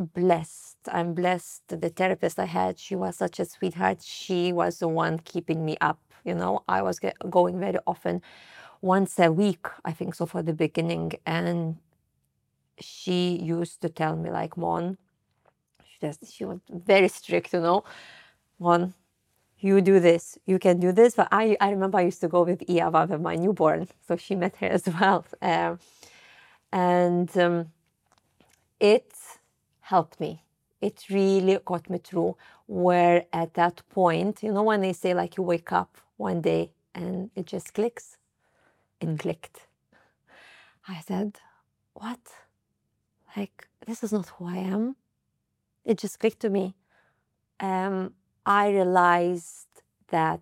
blessed. I'm blessed. The therapist I had, she was such a sweetheart. She was the one keeping me up. You know, I was get, going very often, once a week, I think so, for the beginning. And she used to tell me, like, Mon, she, just, she was very strict, you know, Mon, you do this, you can do this. But I, I remember I used to go with Eva, with my newborn. So she met her as well. Um, and um, it helped me. It really got me through. Where at that point, you know, when they say, like, you wake up one day and it just clicks, it mm. clicked. I said, what? Like, this is not who I am. It just clicked to me. Um, I realized that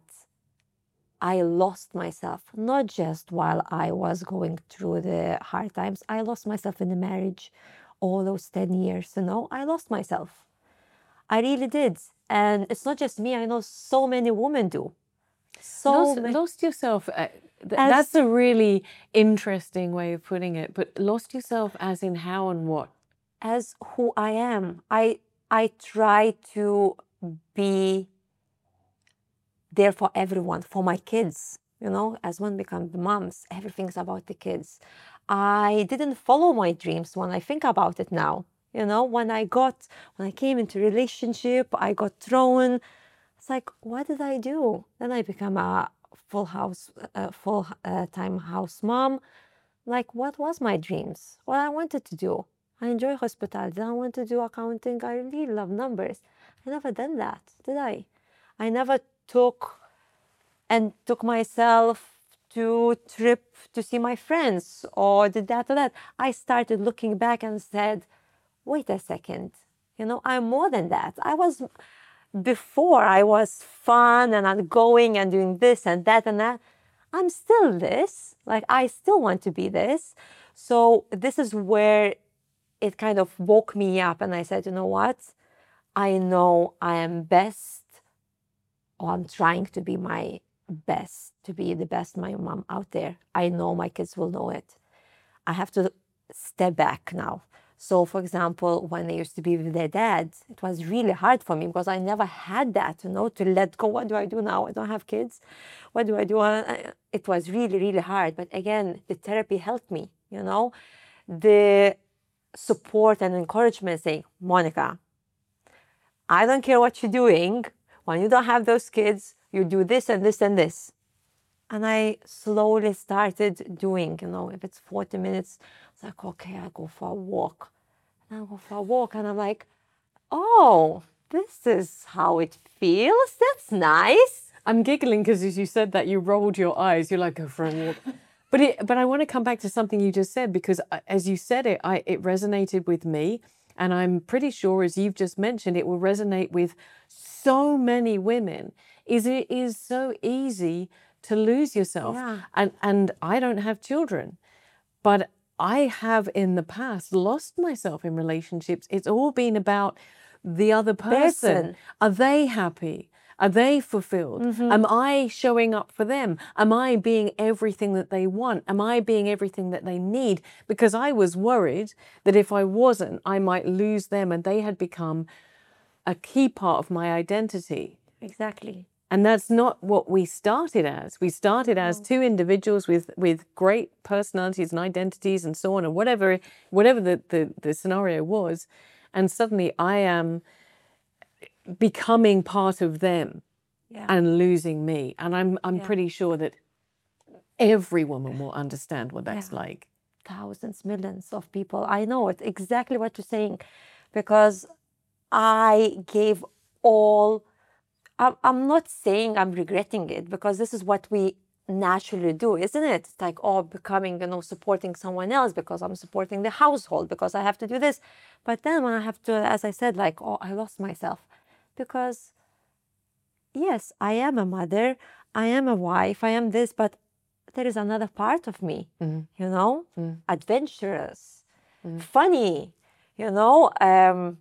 I lost myself, not just while I was going through the hard times. I lost myself in the marriage, all those ten years, you know, I lost myself. I really did. And it's not just me. I know so many women do. So lost, many. lost yourself. Uh, th- As, that's a really interesting way of putting it. But lost yourself as in how and what? As who I am. I I try to be there for everyone, for my kids. You know, as one becomes moms, everything's about the kids. I didn't follow my dreams when I think about it now. You know, when I got, when I came into relationship, I got thrown. It's like, what did I do? Then I become a full house, uh, full uh, time house mom. Like, what was my dreams? What I wanted to do? I enjoy hospitality. I want to do accounting. I really love numbers. I never done that, did I? I never took and took myself to trip to see my friends or did that or that. I started looking back and said, wait a second, you know, I'm more than that. I was, before I was fun and outgoing and doing this and that and that. I'm still this, like I still want to be this. So this is where it kind of woke me up and I said, you know what? I know I am best, or I'm trying to be my best, to be the best my mom out there. I know my kids will know it. I have to step back now. So, for example, when they used to be with their dad, it was really hard for me because I never had that, you know, to let go. What do I do now? I don't have kids. What do I do? It was really, really hard. But again, the therapy helped me, you know, the support and encouragement saying, Monica, I don't care what you're doing. When you don't have those kids, you do this and this and this. And I slowly started doing, you know, if it's forty minutes, it's like, okay, I go for a walk. And I go for a walk and I'm like, oh, this is how it feels. That's nice. I'm giggling because as you said that, you rolled your eyes. You're like, go for a walk. But it, but I want to come back to something you just said because as you said it, I, it resonated with me. And I'm pretty sure, as you've just mentioned, it will resonate with so many women. Is it is so easy to lose yourself. Yeah. And and I don't have children, but I have in the past lost myself in relationships. It's all been about the other person. person. Are they happy? Are they fulfilled? Mm-hmm. Am I showing up for them? Am I being everything that they want? Am I being everything that they need? Because I was worried that if I wasn't, I might lose them, and they had become a key part of my identity. Exactly. And that's not what we started as. We started as two individuals with, with great personalities and identities and so on, and whatever whatever the, the, the scenario was. And suddenly I am becoming part of them yeah. and losing me. And I'm I'm yeah. pretty sure that every woman will understand what that's yeah. like. Thousands, millions of people. I know it, exactly what you're saying, because I gave all. I'm not saying I'm regretting it because this is what we naturally do, isn't it? It's like, oh, becoming, you know, supporting someone else because I'm supporting the household because I have to do this. But then when I have to, as I said, like, oh, I lost myself because, yes, I am a mother, I am a wife, I am this, but there is another part of me, mm. you know, mm. adventurous, mm. funny, you know, um,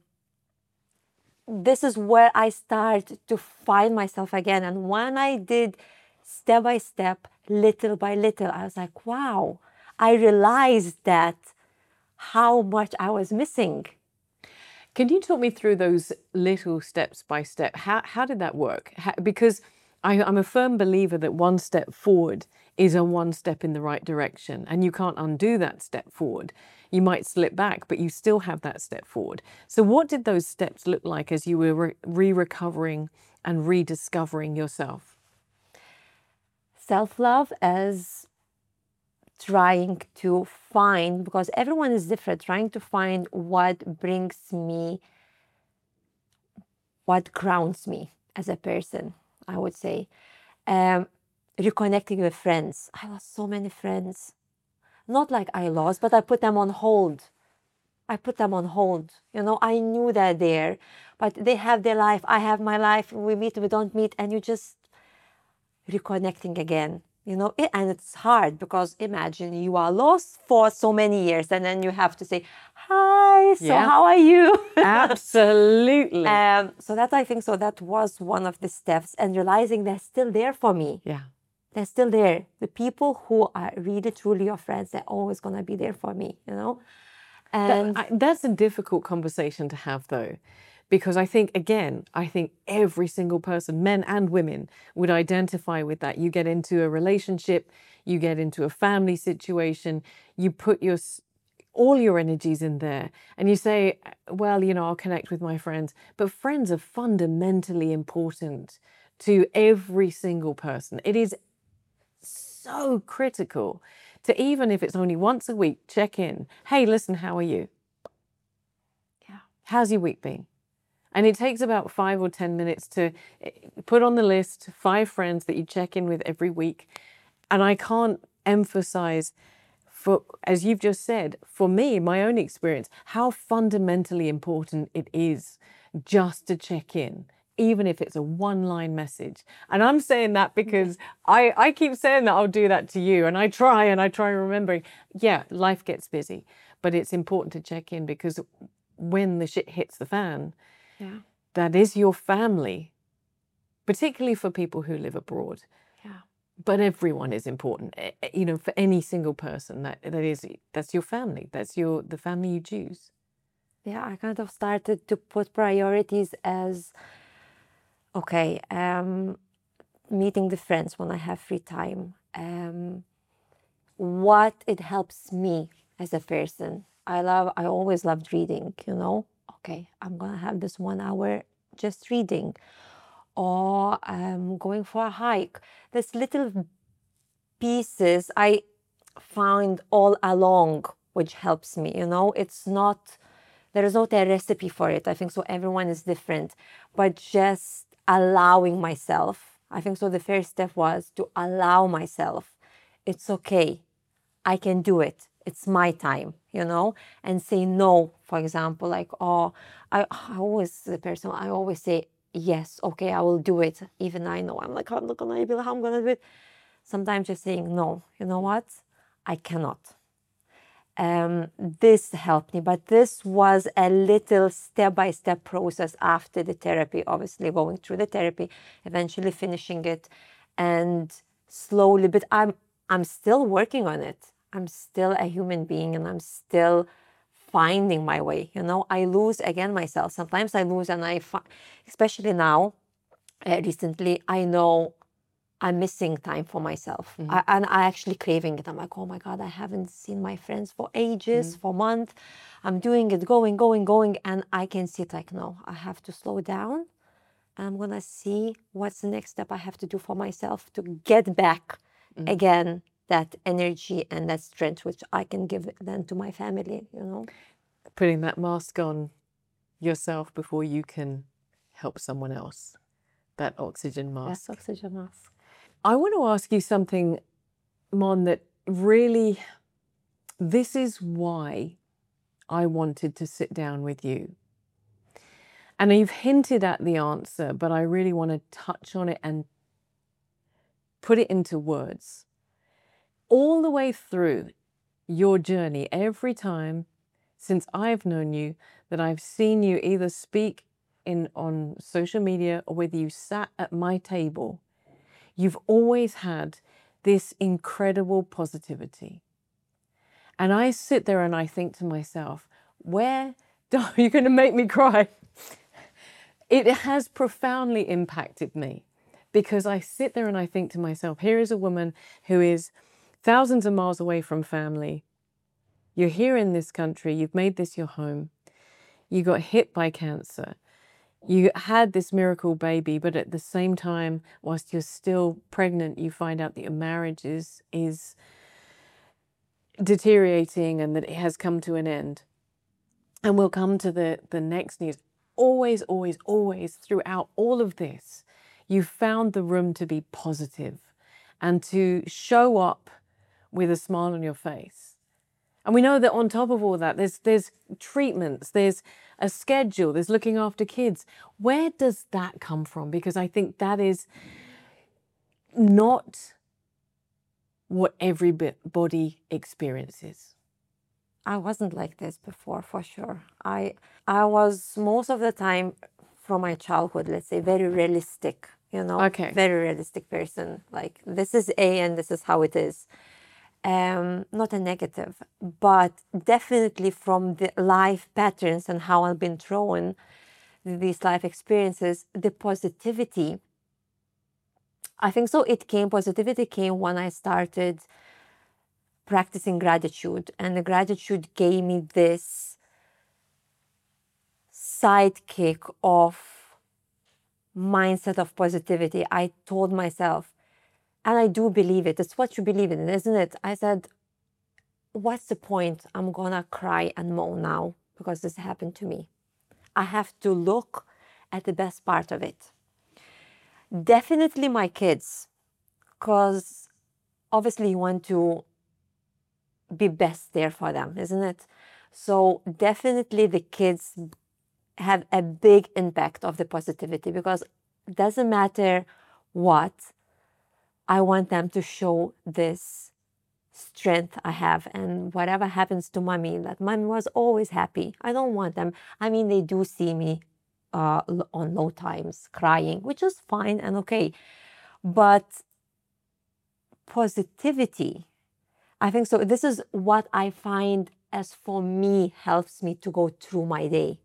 this is where I start to find myself again. And when I did step by step, little by little, I was like, wow, I realized that how much I was missing. Can you talk me through those little steps by step? How, how did that work? How, because I, I'm a firm believer that one step forward is a one step in the right direction, and you can't undo that step forward. You might slip back, but you still have that step forward. So what did those steps look like as you were re-recovering and rediscovering yourself? Self-love as trying to find, because everyone is different, trying to find what brings me, what grounds me as a person, I would say. Um, reconnecting with friends. I lost so many friends. Not like I lost, but I put them on hold. I put them on hold. You know, I knew they're there, but they have their life. I have my life. We meet, we don't meet, and you just reconnecting again. You know, it, and it's hard because imagine you are lost for so many years and then you have to say, hi, so Yeah. how are you? Absolutely. um, so that I think, so that was one of the steps, and realizing they're still there for me. Yeah. They're still there. The people who are really, truly your friends, they're always going to be there for me, you know? And That, I, that's a difficult conversation to have, though, because I think, again, I think every single person, men and women, would identify with that. You get into a relationship, you get into a family situation, you put your all your energies in there, and you say, well, you know, I'll connect with my friends. But friends are fundamentally important to every single person. It is so critical to, even if it's only once a week, check in. Hey, listen, how are you? Yeah. How's your week been? And it takes about five or ten minutes to put on the list five friends that you check in with every week. And I can't emphasize, for, as you've just said, for me, my own experience, how fundamentally important it is just to check in, even if it's a one-line message. And I'm saying that because I, I keep saying that I'll do that to you, and I try and I try remembering, yeah, life gets busy, but it's important to check in, because when the shit hits the fan, yeah, that is your family, particularly for people who live abroad. yeah. But everyone is important, you know, for any single person, that that is, that's your family, that's your the family you choose. Yeah, I kind of started to put priorities as, okay, um, meeting the friends when I have free time, um, what it helps me as a person. I love, I always loved reading, you know, okay, I'm gonna have this one hour just reading, or um, going for a hike. There's little pieces I found all along which helps me, you know. It's not, there is not a recipe for it. I think so everyone is different, but just allowing myself. I think so the first step was to allow myself. It's okay. I can do it. It's my time, you know, and say no, for example, like, oh, I, I always, the person, I always say, yes, okay, I will do it. Even I know, I'm like, I'm not going to be able, how I'm going to do it. Sometimes just saying, no, you know what? I cannot. Um, this helped me, but this was a little step-by-step process after the therapy, obviously going through the therapy, eventually finishing it, and slowly, but I'm, I'm still working on it. I'm still a human being, and I'm still finding my way. You know, I lose again myself. Sometimes I lose, and I, fi- especially now, uh, recently, I know I'm missing time for myself. Mm-hmm. I, and I actually craving it. I'm like, oh my God, I haven't seen my friends for ages, mm-hmm. for months. I'm doing it, going, going, going. And I can see it like, no, I have to slow down. And I'm going to see what's the next step I have to do for myself to get back mm-hmm. again that energy and that strength, which I can give then to my family, you know. Putting that mask on yourself before you can help someone else. That oxygen mask. Yes, oxygen mask. I want to ask you something, Mon, that really, this is why I wanted to sit down with you. And you've hinted at the answer, but I really want to touch on it and put it into words. All the way through your journey, every time since I've known you, that I've seen you either speak in on social media or whether you sat at my table, you've always had this incredible positivity. And I sit there and I think to myself, where You're going to make me cry. It has profoundly impacted me because I sit there and I think to myself, here is a woman who is thousands of miles away from family. You're here in this country. You've made this your home. You got hit by cancer. You had this miracle baby, but at the same time, whilst you're still pregnant, you find out that your marriage is, is deteriorating and that it has come to an end. And we'll come to the, the next news. Always, always, always, throughout all of this, you found the room to be positive and to show up with a smile on your face. And we know that on top of all that, there's, there's treatments, there's a schedule, there's looking after kids. Where does that come from? Because I think that is not what everybody experiences. I wasn't like this before, for sure. I I was most of the time, from my childhood, let's say, very realistic, you know, Okay. very realistic person. Like, this is A and this is how it is. Um, not a negative, but definitely from the life patterns and how I've been thrown these life experiences, the positivity, I think so it came, positivity came when I started practicing gratitude, and the gratitude gave me this sidekick of mindset of positivity. I told myself, and I do believe it, it's what you believe in, isn't it? I said, what's the point? I'm gonna cry and moan now because this happened to me. I have to look at the best part of it. Definitely my kids, because obviously you want to be best there for them, isn't it? So definitely the kids have a big impact of the positivity, because it doesn't matter what, I want them to show this strength I have, and whatever happens to mommy, that mommy was always happy. I don't want them. I mean, they do see me uh, on low times crying, which is fine and okay. But positivity, I think so. This is what I find as for me helps me to go through my day.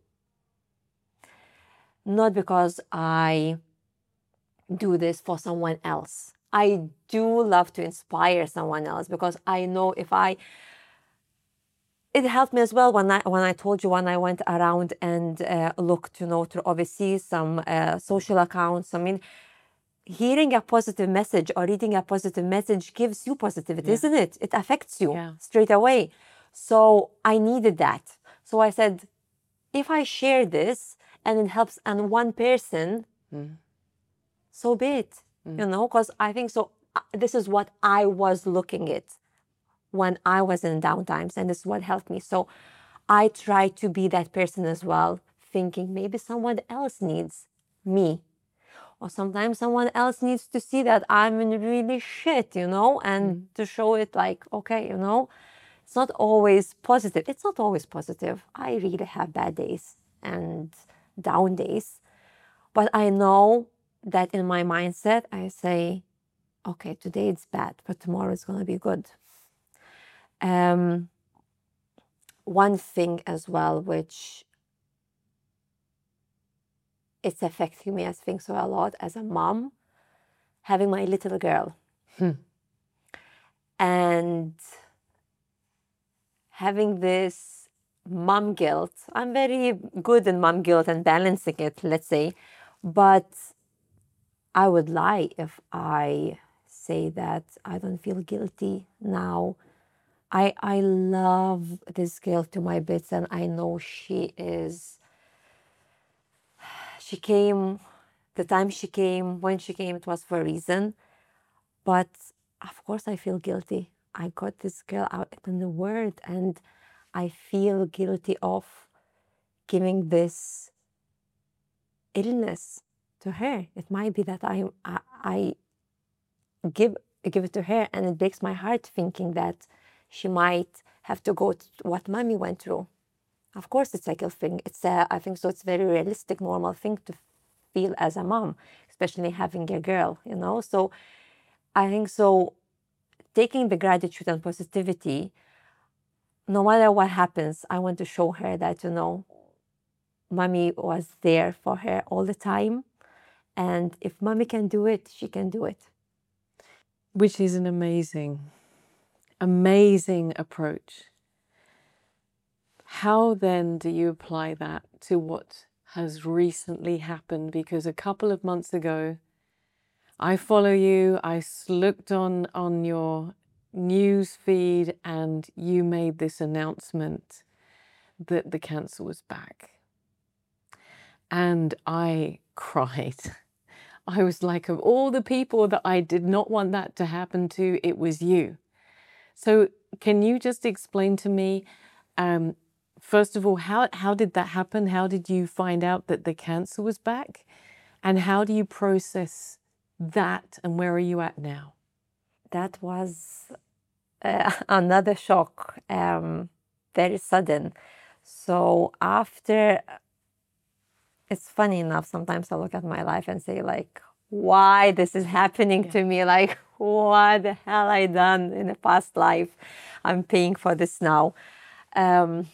Not because I do this for someone else. I do love to inspire someone else, because I know if I, it helped me as well when I when I told you when I went around and uh, looked, you know, to oversee some uh, social accounts. I mean, hearing a positive message or reading a positive message gives you positivity, Yeah. isn't it? It affects you Yeah. straight away. So I needed that. So I said, if I share this and it helps and one person, Mm. so be it. Mm. You know, because I think so. uh, This is what I was looking at when I was in downtimes, and this is what helped me. So I try to be that person as well, thinking maybe someone else needs me. Or sometimes someone else needs to see that I'm in really shit, you know, and to show it like, okay, you know, it's not always positive. It's not always positive. I really have bad days and down days. But I know that in my mindset, I say, okay, today it's bad, but tomorrow it's going to be good. Um, one thing as well, which it's affecting me, I think so a lot as a mom, having my little girl. Hmm. And having this mom guilt. I'm very good in mom guilt and balancing it, let's say. But I would lie if I say that I don't feel guilty now. I I love this girl to my bits, and I know she is. She came, the time she came, when she came, it was for a reason. But of course, I feel guilty. I got this girl out in the world, and I feel guilty of giving this illness to her. It might be that I I, I give give it to her, and it breaks my heart thinking that she might have to go to what mommy went through. Of course, it's a guilt thing. It's a, I think so. It's a very realistic, normal thing to feel as a mom, especially having a girl. You know, so I think so. Taking the gratitude and positivity, no matter what happens, I want to show her that, you know, mommy was there for her all the time. And if mommy can do it, she can do it. Which is an amazing, amazing approach. How then do you apply that to what has recently happened? Because a couple of months ago, I follow you, I looked on, on your news feed and you made this announcement that the cancer was back. And I cried. I was like, of all the people that I did not want that to happen to, it was you. So can you just explain to me, um, first of all, how, how did that happen? How did you find out that the cancer was back? And how do you process that, and where are you at now? That was uh, another shock, um, very sudden. So after, it's funny enough, sometimes I look at my life and say like, why this is happening yeah. to me? Like, what the hell I done in the past life? I'm paying for this now. Um,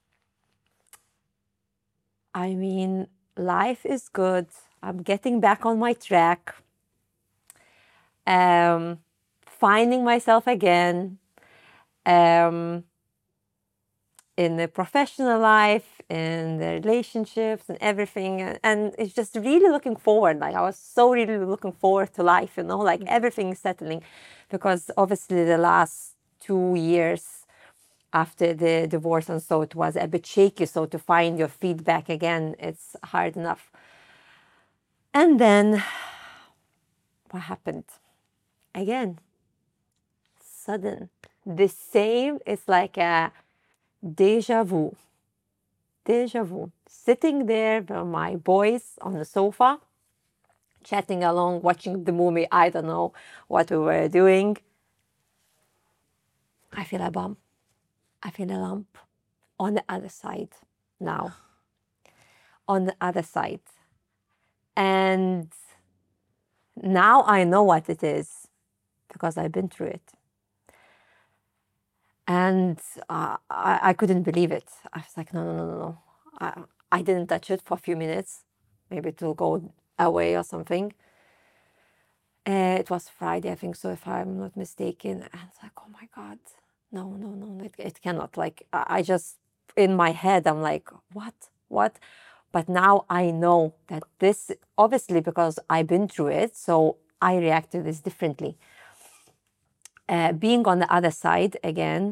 I mean, life is good. I'm getting back on my track. Um, finding myself again. Um, in the professional life, in the relationships and everything. And it's just really looking forward. Like I was so really looking forward to life, you know, like everything is settling. Because obviously the last two years after the divorce and so it was a bit shaky. So to find your feet back again, it's hard enough. And then what happened? Again, sudden. The same, it's like a Deja vu. Deja vu. Sitting there with my boys on the sofa, chatting along, watching the movie. I don't know what we were doing. I feel a bump. I feel a lump on the other side now. On the other side. And now I know what it is because I've been through it. And uh, I, I couldn't believe it. I was like, no, no, no, no, no. I, I didn't touch it for a few minutes. Maybe it will go away or something. Uh, it was Friday, I think so, if I'm not mistaken. And it's like, oh my God, no, no, no, it, it cannot. Like, I just, in my head, I'm like, what, what? But now I know that this, obviously because I've been through it, so I react to this differently. Uh, being on the other side, again,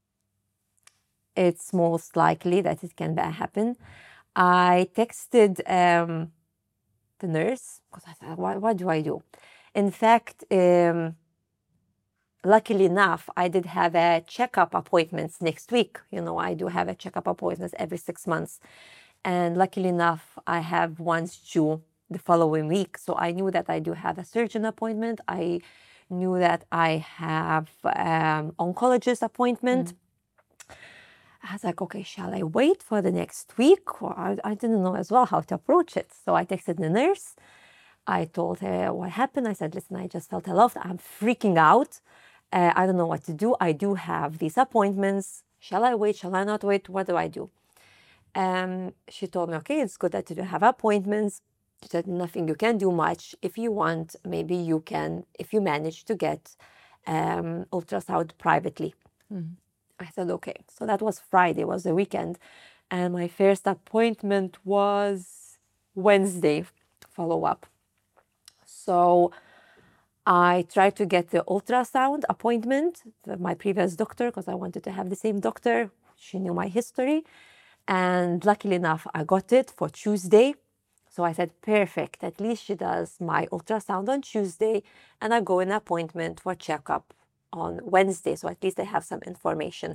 it's most likely that it can happen. I texted um, the nurse because I thought, what, what do I do? In fact, um, luckily enough, I did have a checkup appointments next week. You know, I do have a checkup appointments every six months. And luckily enough, I have ones due the following week. So I knew that I do have a surgeon appointment. I knew that I have um, oncologist appointment. Mm. I was like, okay, shall I wait for the next week? Or I, I didn't know as well how to approach it. So I texted the nurse. I told her what happened. I said, listen, I just felt I loved. I'm freaking out. Uh, I don't know what to do. I do have these appointments. Shall I wait? Shall I not wait? What do I do? Um, she told me, okay, it's good that you do have appointments. She said, nothing you can do much. If you want, maybe you can, if you manage to get um, ultrasound privately. Mm-hmm. I said, okay. So that was Friday, was the weekend. And my first appointment was Wednesday, follow-up. So I tried to get the ultrasound appointment with my previous doctor because I wanted to have the same doctor. She knew my history. And luckily enough, I got it for Tuesday. So I said, perfect. At least she does my ultrasound on Tuesday. And I go in an appointment for checkup on Wednesday. So at least I have some information.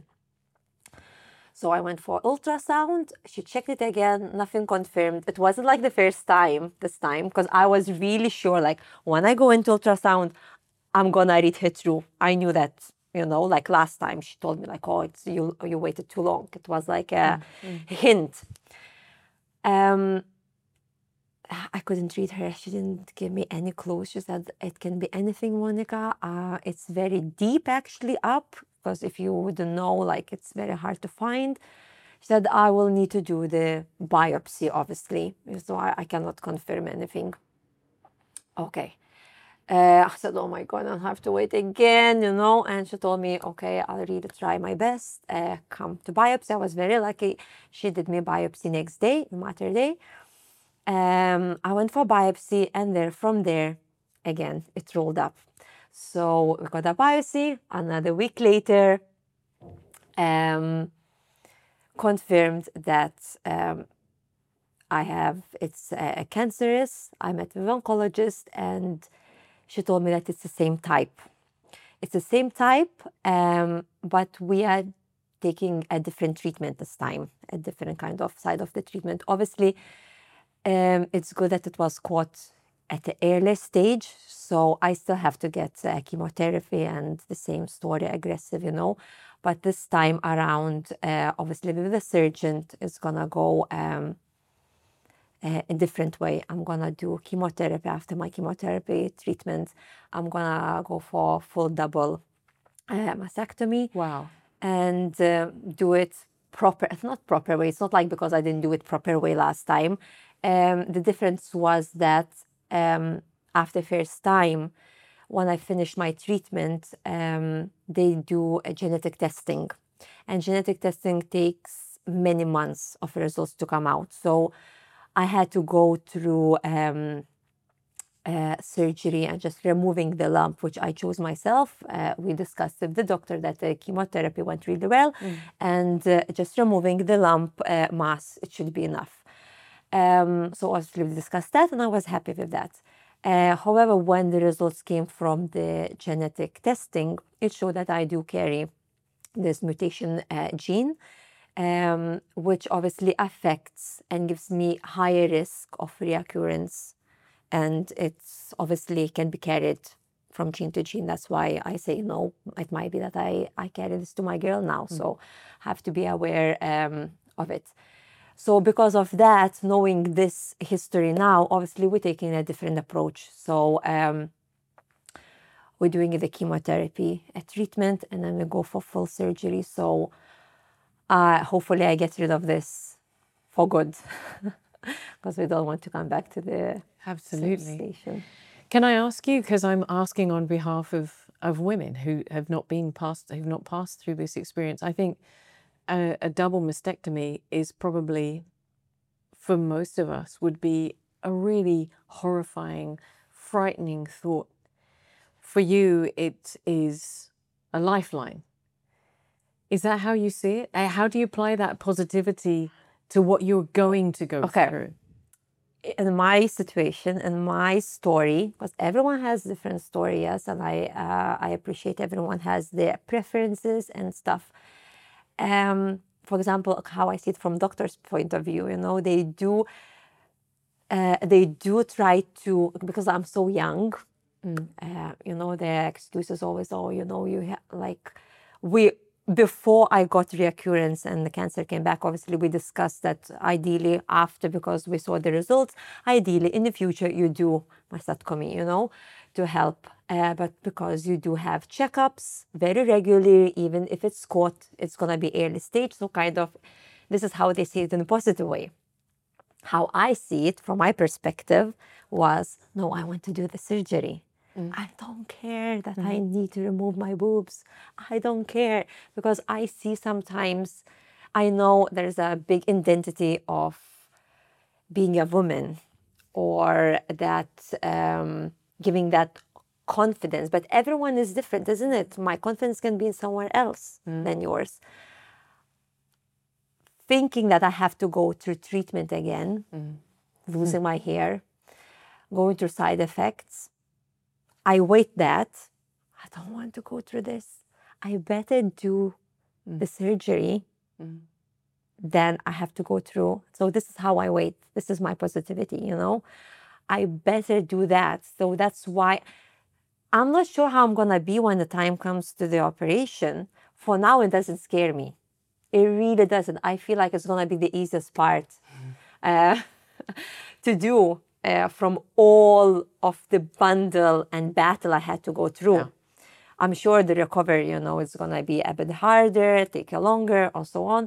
So I went for ultrasound. She checked it again. Nothing confirmed. It wasn't like the first time this time because I was really sure, like, when I go into ultrasound, I'm going to read her through. I knew that. You know, like last time she told me like, oh, it's you you waited too long. It was like a mm-hmm. hint. Um, I couldn't read her. She didn't give me any clues. She said, it can be anything, Monica. Uh, it's very deep actually up because if you wouldn't know, like it's very hard to find. She said, I will need to do the biopsy, obviously. So I, I cannot confirm anything. Okay. Uh, I said, oh my God, I'll have to wait again, you know. And she told me, okay, I'll really try my best. Uh, come to biopsy. I was very lucky. She did me biopsy next day, Mater Day. Um, I went for biopsy, and there, from there, again, it rolled up. So we got a biopsy. Another week later, um, confirmed that um, I have, it's uh, cancerous. I met with an oncologist, and she told me that it's the same type. It's the same type, um, but we are taking a different treatment this time, a different kind of side of the treatment. Obviously, um, it's good that it was caught at the early stage, so I still have to get uh, chemotherapy and the same story, aggressive, you know. But this time around, uh, obviously with the surgeon, it's gonna go um, uh, a different way. I'm gonna do chemotherapy. After my chemotherapy treatment, I'm gonna go for full double uh, mastectomy. Wow. And uh, do it proper, not proper way. It's not like because I didn't do it proper way last time. Um, the difference was that um, after first time, when I finished my treatment, um, they do a genetic testing. And genetic testing takes many months of results to come out. So I had to go through um, uh, surgery and just removing the lump, which I chose myself. Uh, we discussed with the doctor that the chemotherapy went really well, mm. and uh, just removing the lump uh, mass, it should be enough. Um, so obviously we discussed that, and I was happy with that. Uh, however, when the results came from the genetic testing, it showed that I do carry this mutation uh, gene, um, which obviously affects and gives me higher risk of reoccurrence. And it's obviously can be carried from gene to gene. That's why I say no. It might be that I, I carry this to my girl now. Mm. So have to be aware um, of it. So because of that, knowing this history now, obviously we're taking a different approach. So um, we're doing the chemotherapy, a treatment, and then we go for full surgery. So uh, hopefully I get rid of this for good. Because we don't want to come back to the Absolutely. station. Can I ask you, because I'm asking on behalf of, of women who have not been passed, who've not passed through this experience. I think a, a double mastectomy is probably, for most of us, would be a really horrifying, frightening thought. For you, it is a lifeline. Is that how you see it? How do you apply that positivity to what you're going to go okay. through? In my situation, in my story, because everyone has different story, yes, and I uh, I appreciate everyone has their preferences and stuff. Um, for example, how I see it from doctor's point of view, you know, they do uh, they do try to, because I'm so young, mm. uh, you know, their excuse is always, oh, you know, you ha- like we. Before I got reoccurrence and the cancer came back, obviously we discussed that ideally after, because we saw the results, ideally in the future you do mastectomy, you know, to help. Uh, but because you do have checkups very regularly, even if it's caught, it's going to be early stage. So kind of, this is how they see it in a positive way. How I see it from my perspective was, no, I want to do the surgery. Mm. I don't care that mm-hmm. I need to remove my boobs. I don't care, because I see sometimes, I know there's a big identity of being a woman, or that um, giving that confidence. But everyone is different, isn't it? My confidence can be in somewhere else mm. than yours. Thinking that I have to go through treatment again, mm. losing mm. my hair, going through side effects. I wait that. I don't want to go through this. I better do mm. the surgery mm. than I have to go through. So this is how I wait. This is my positivity, you know. I better do that. So that's why I'm not sure how I'm going to be when the time comes to the operation. For now, it doesn't scare me. It really doesn't. I feel like it's going to be the easiest part mm. uh, to do. Uh, from all of the bundle and battle I had to go through. Yeah. I'm sure the recovery, you know, is going to be a bit harder, take a longer, and so on.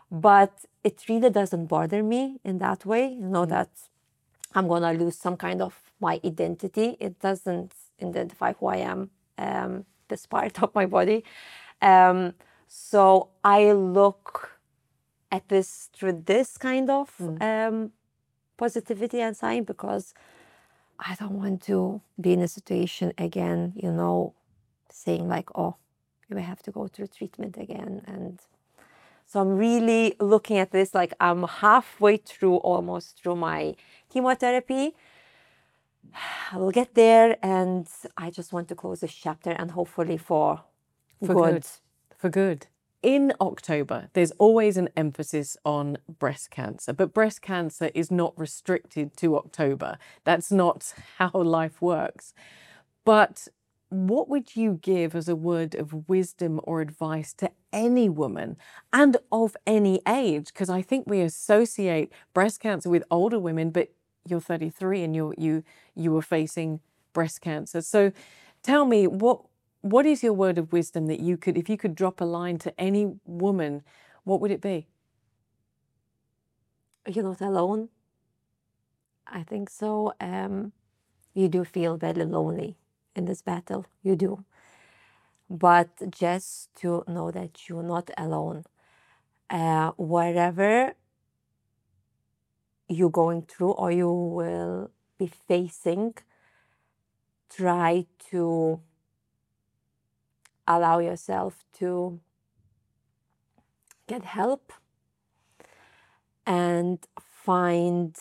But it really doesn't bother me in that way, you know, mm. that I'm going to lose some kind of my identity. It doesn't identify who I am, um, this part of my body. Um, so I look at this through this kind of mm. um, positivity and sign, because I don't want to be in a situation again, you know, saying like, oh, you may have to go through treatment again. And so I'm really looking at this like I'm halfway through, almost through my chemotherapy. I will get there, and I just want to close this chapter, and hopefully for, for good. good. For good. In October, there's always an emphasis on breast cancer, but breast cancer is not restricted to October. That's not how life works. But what would you give as a word of wisdom or advice to any woman, and of any age? Because I think we associate breast cancer with older women, but you're thirty-three and you're, you you were facing breast cancer. So tell me, what what is your word of wisdom that you could, if you could drop a line to any woman, what would it be? You're not alone. I think so. Um, you do feel very lonely in this battle. You do. But just to know that you're not alone. Uh, wherever you're going through or you will be facing, try to allow yourself to get help and find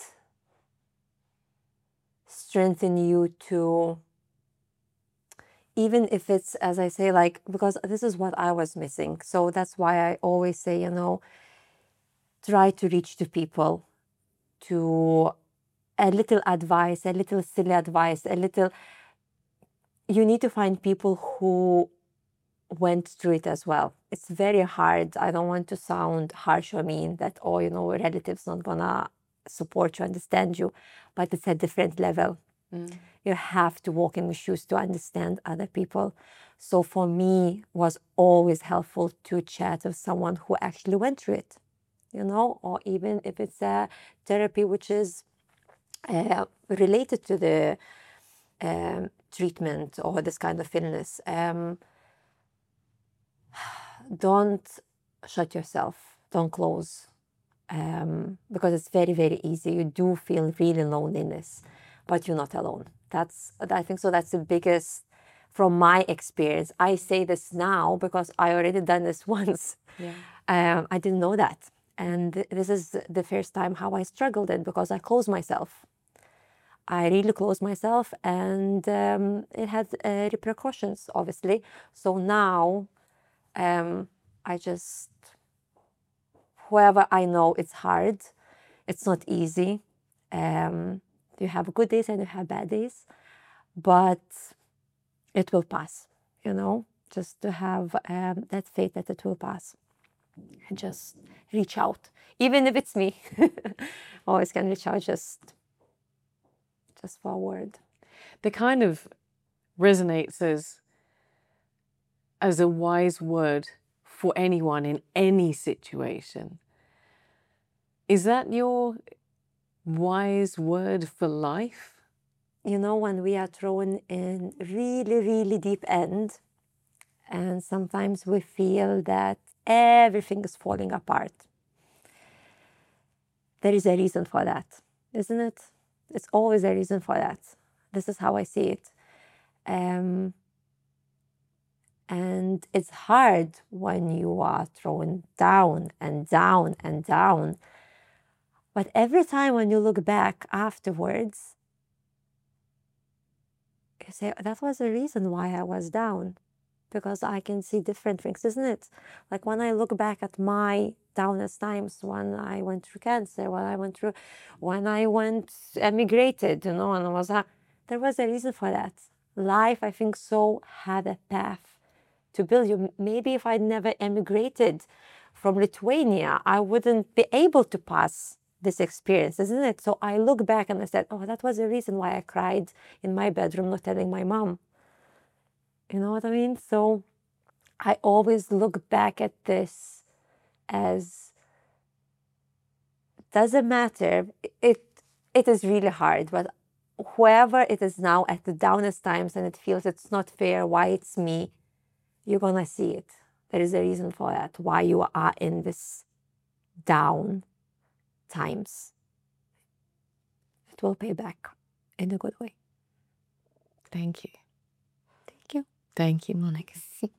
strength in you to, even if it's, as I say, like, because this is what I was missing. So that's why I always say, you know, try to reach to people, to a little advice, a little silly advice, a little, you need to find people who went through it as well. It's very hard. I don't want to sound harsh or mean that, oh, you know, relatives not gonna support you, understand you, but it's a different level. Mm. You have to walk in the shoes to understand other people. So for me, was always helpful to chat with someone who actually went through it, you know, or even if it's a therapy which is uh, related to the um, treatment or this kind of illness. Um, don't shut yourself, don't close, um, because it's very, very easy. You do feel really loneliness, but you're not alone. That's, I think so that's the biggest, from my experience. I say this now because I already done this once. Yeah. Um, I didn't know that. And this is the first time how I struggled it, because I closed myself. I really closed myself, and um, it had uh, repercussions, obviously. So now, Um, I just, whoever I know, it's hard. It's not easy. Um, you have good days and you have bad days, but it will pass, you know, just to have um, that faith that it will pass. And just reach out, even if it's me. Always can reach out, just, just for a word. That kind of resonates as as a wise word for anyone in any situation. Is that your wise word for life? You know, when we are thrown in really, really deep end, and sometimes we feel that everything is falling apart, there is a reason for that, isn't it? It's always a reason for that. This is how I see it. Um, And it's hard when you are thrown down and down and down. But every time when you look back afterwards, you say, that was the reason why I was down. Because I can see different things, isn't it? Like when I look back at my downest times, when I went through cancer, when I went through, when I went emigrated, you know, and I was, uh, there was a reason for that. Life, I think so, had a path to build you. Maybe if I'd never emigrated from Lithuania, I wouldn't be able to pass this experience, isn't it? So I look back and I said, oh, that was the reason why I cried in my bedroom, not telling my mom. You know what I mean? So I always look back at this as doesn't matter. It it is really hard, but whoever it is now at the downest times and it feels it's not fair, why it's me, you're gonna see it. There is a reason for that, why you are in this down times. It will pay back in a good way. Thank you. Thank you. Thank you, Monica.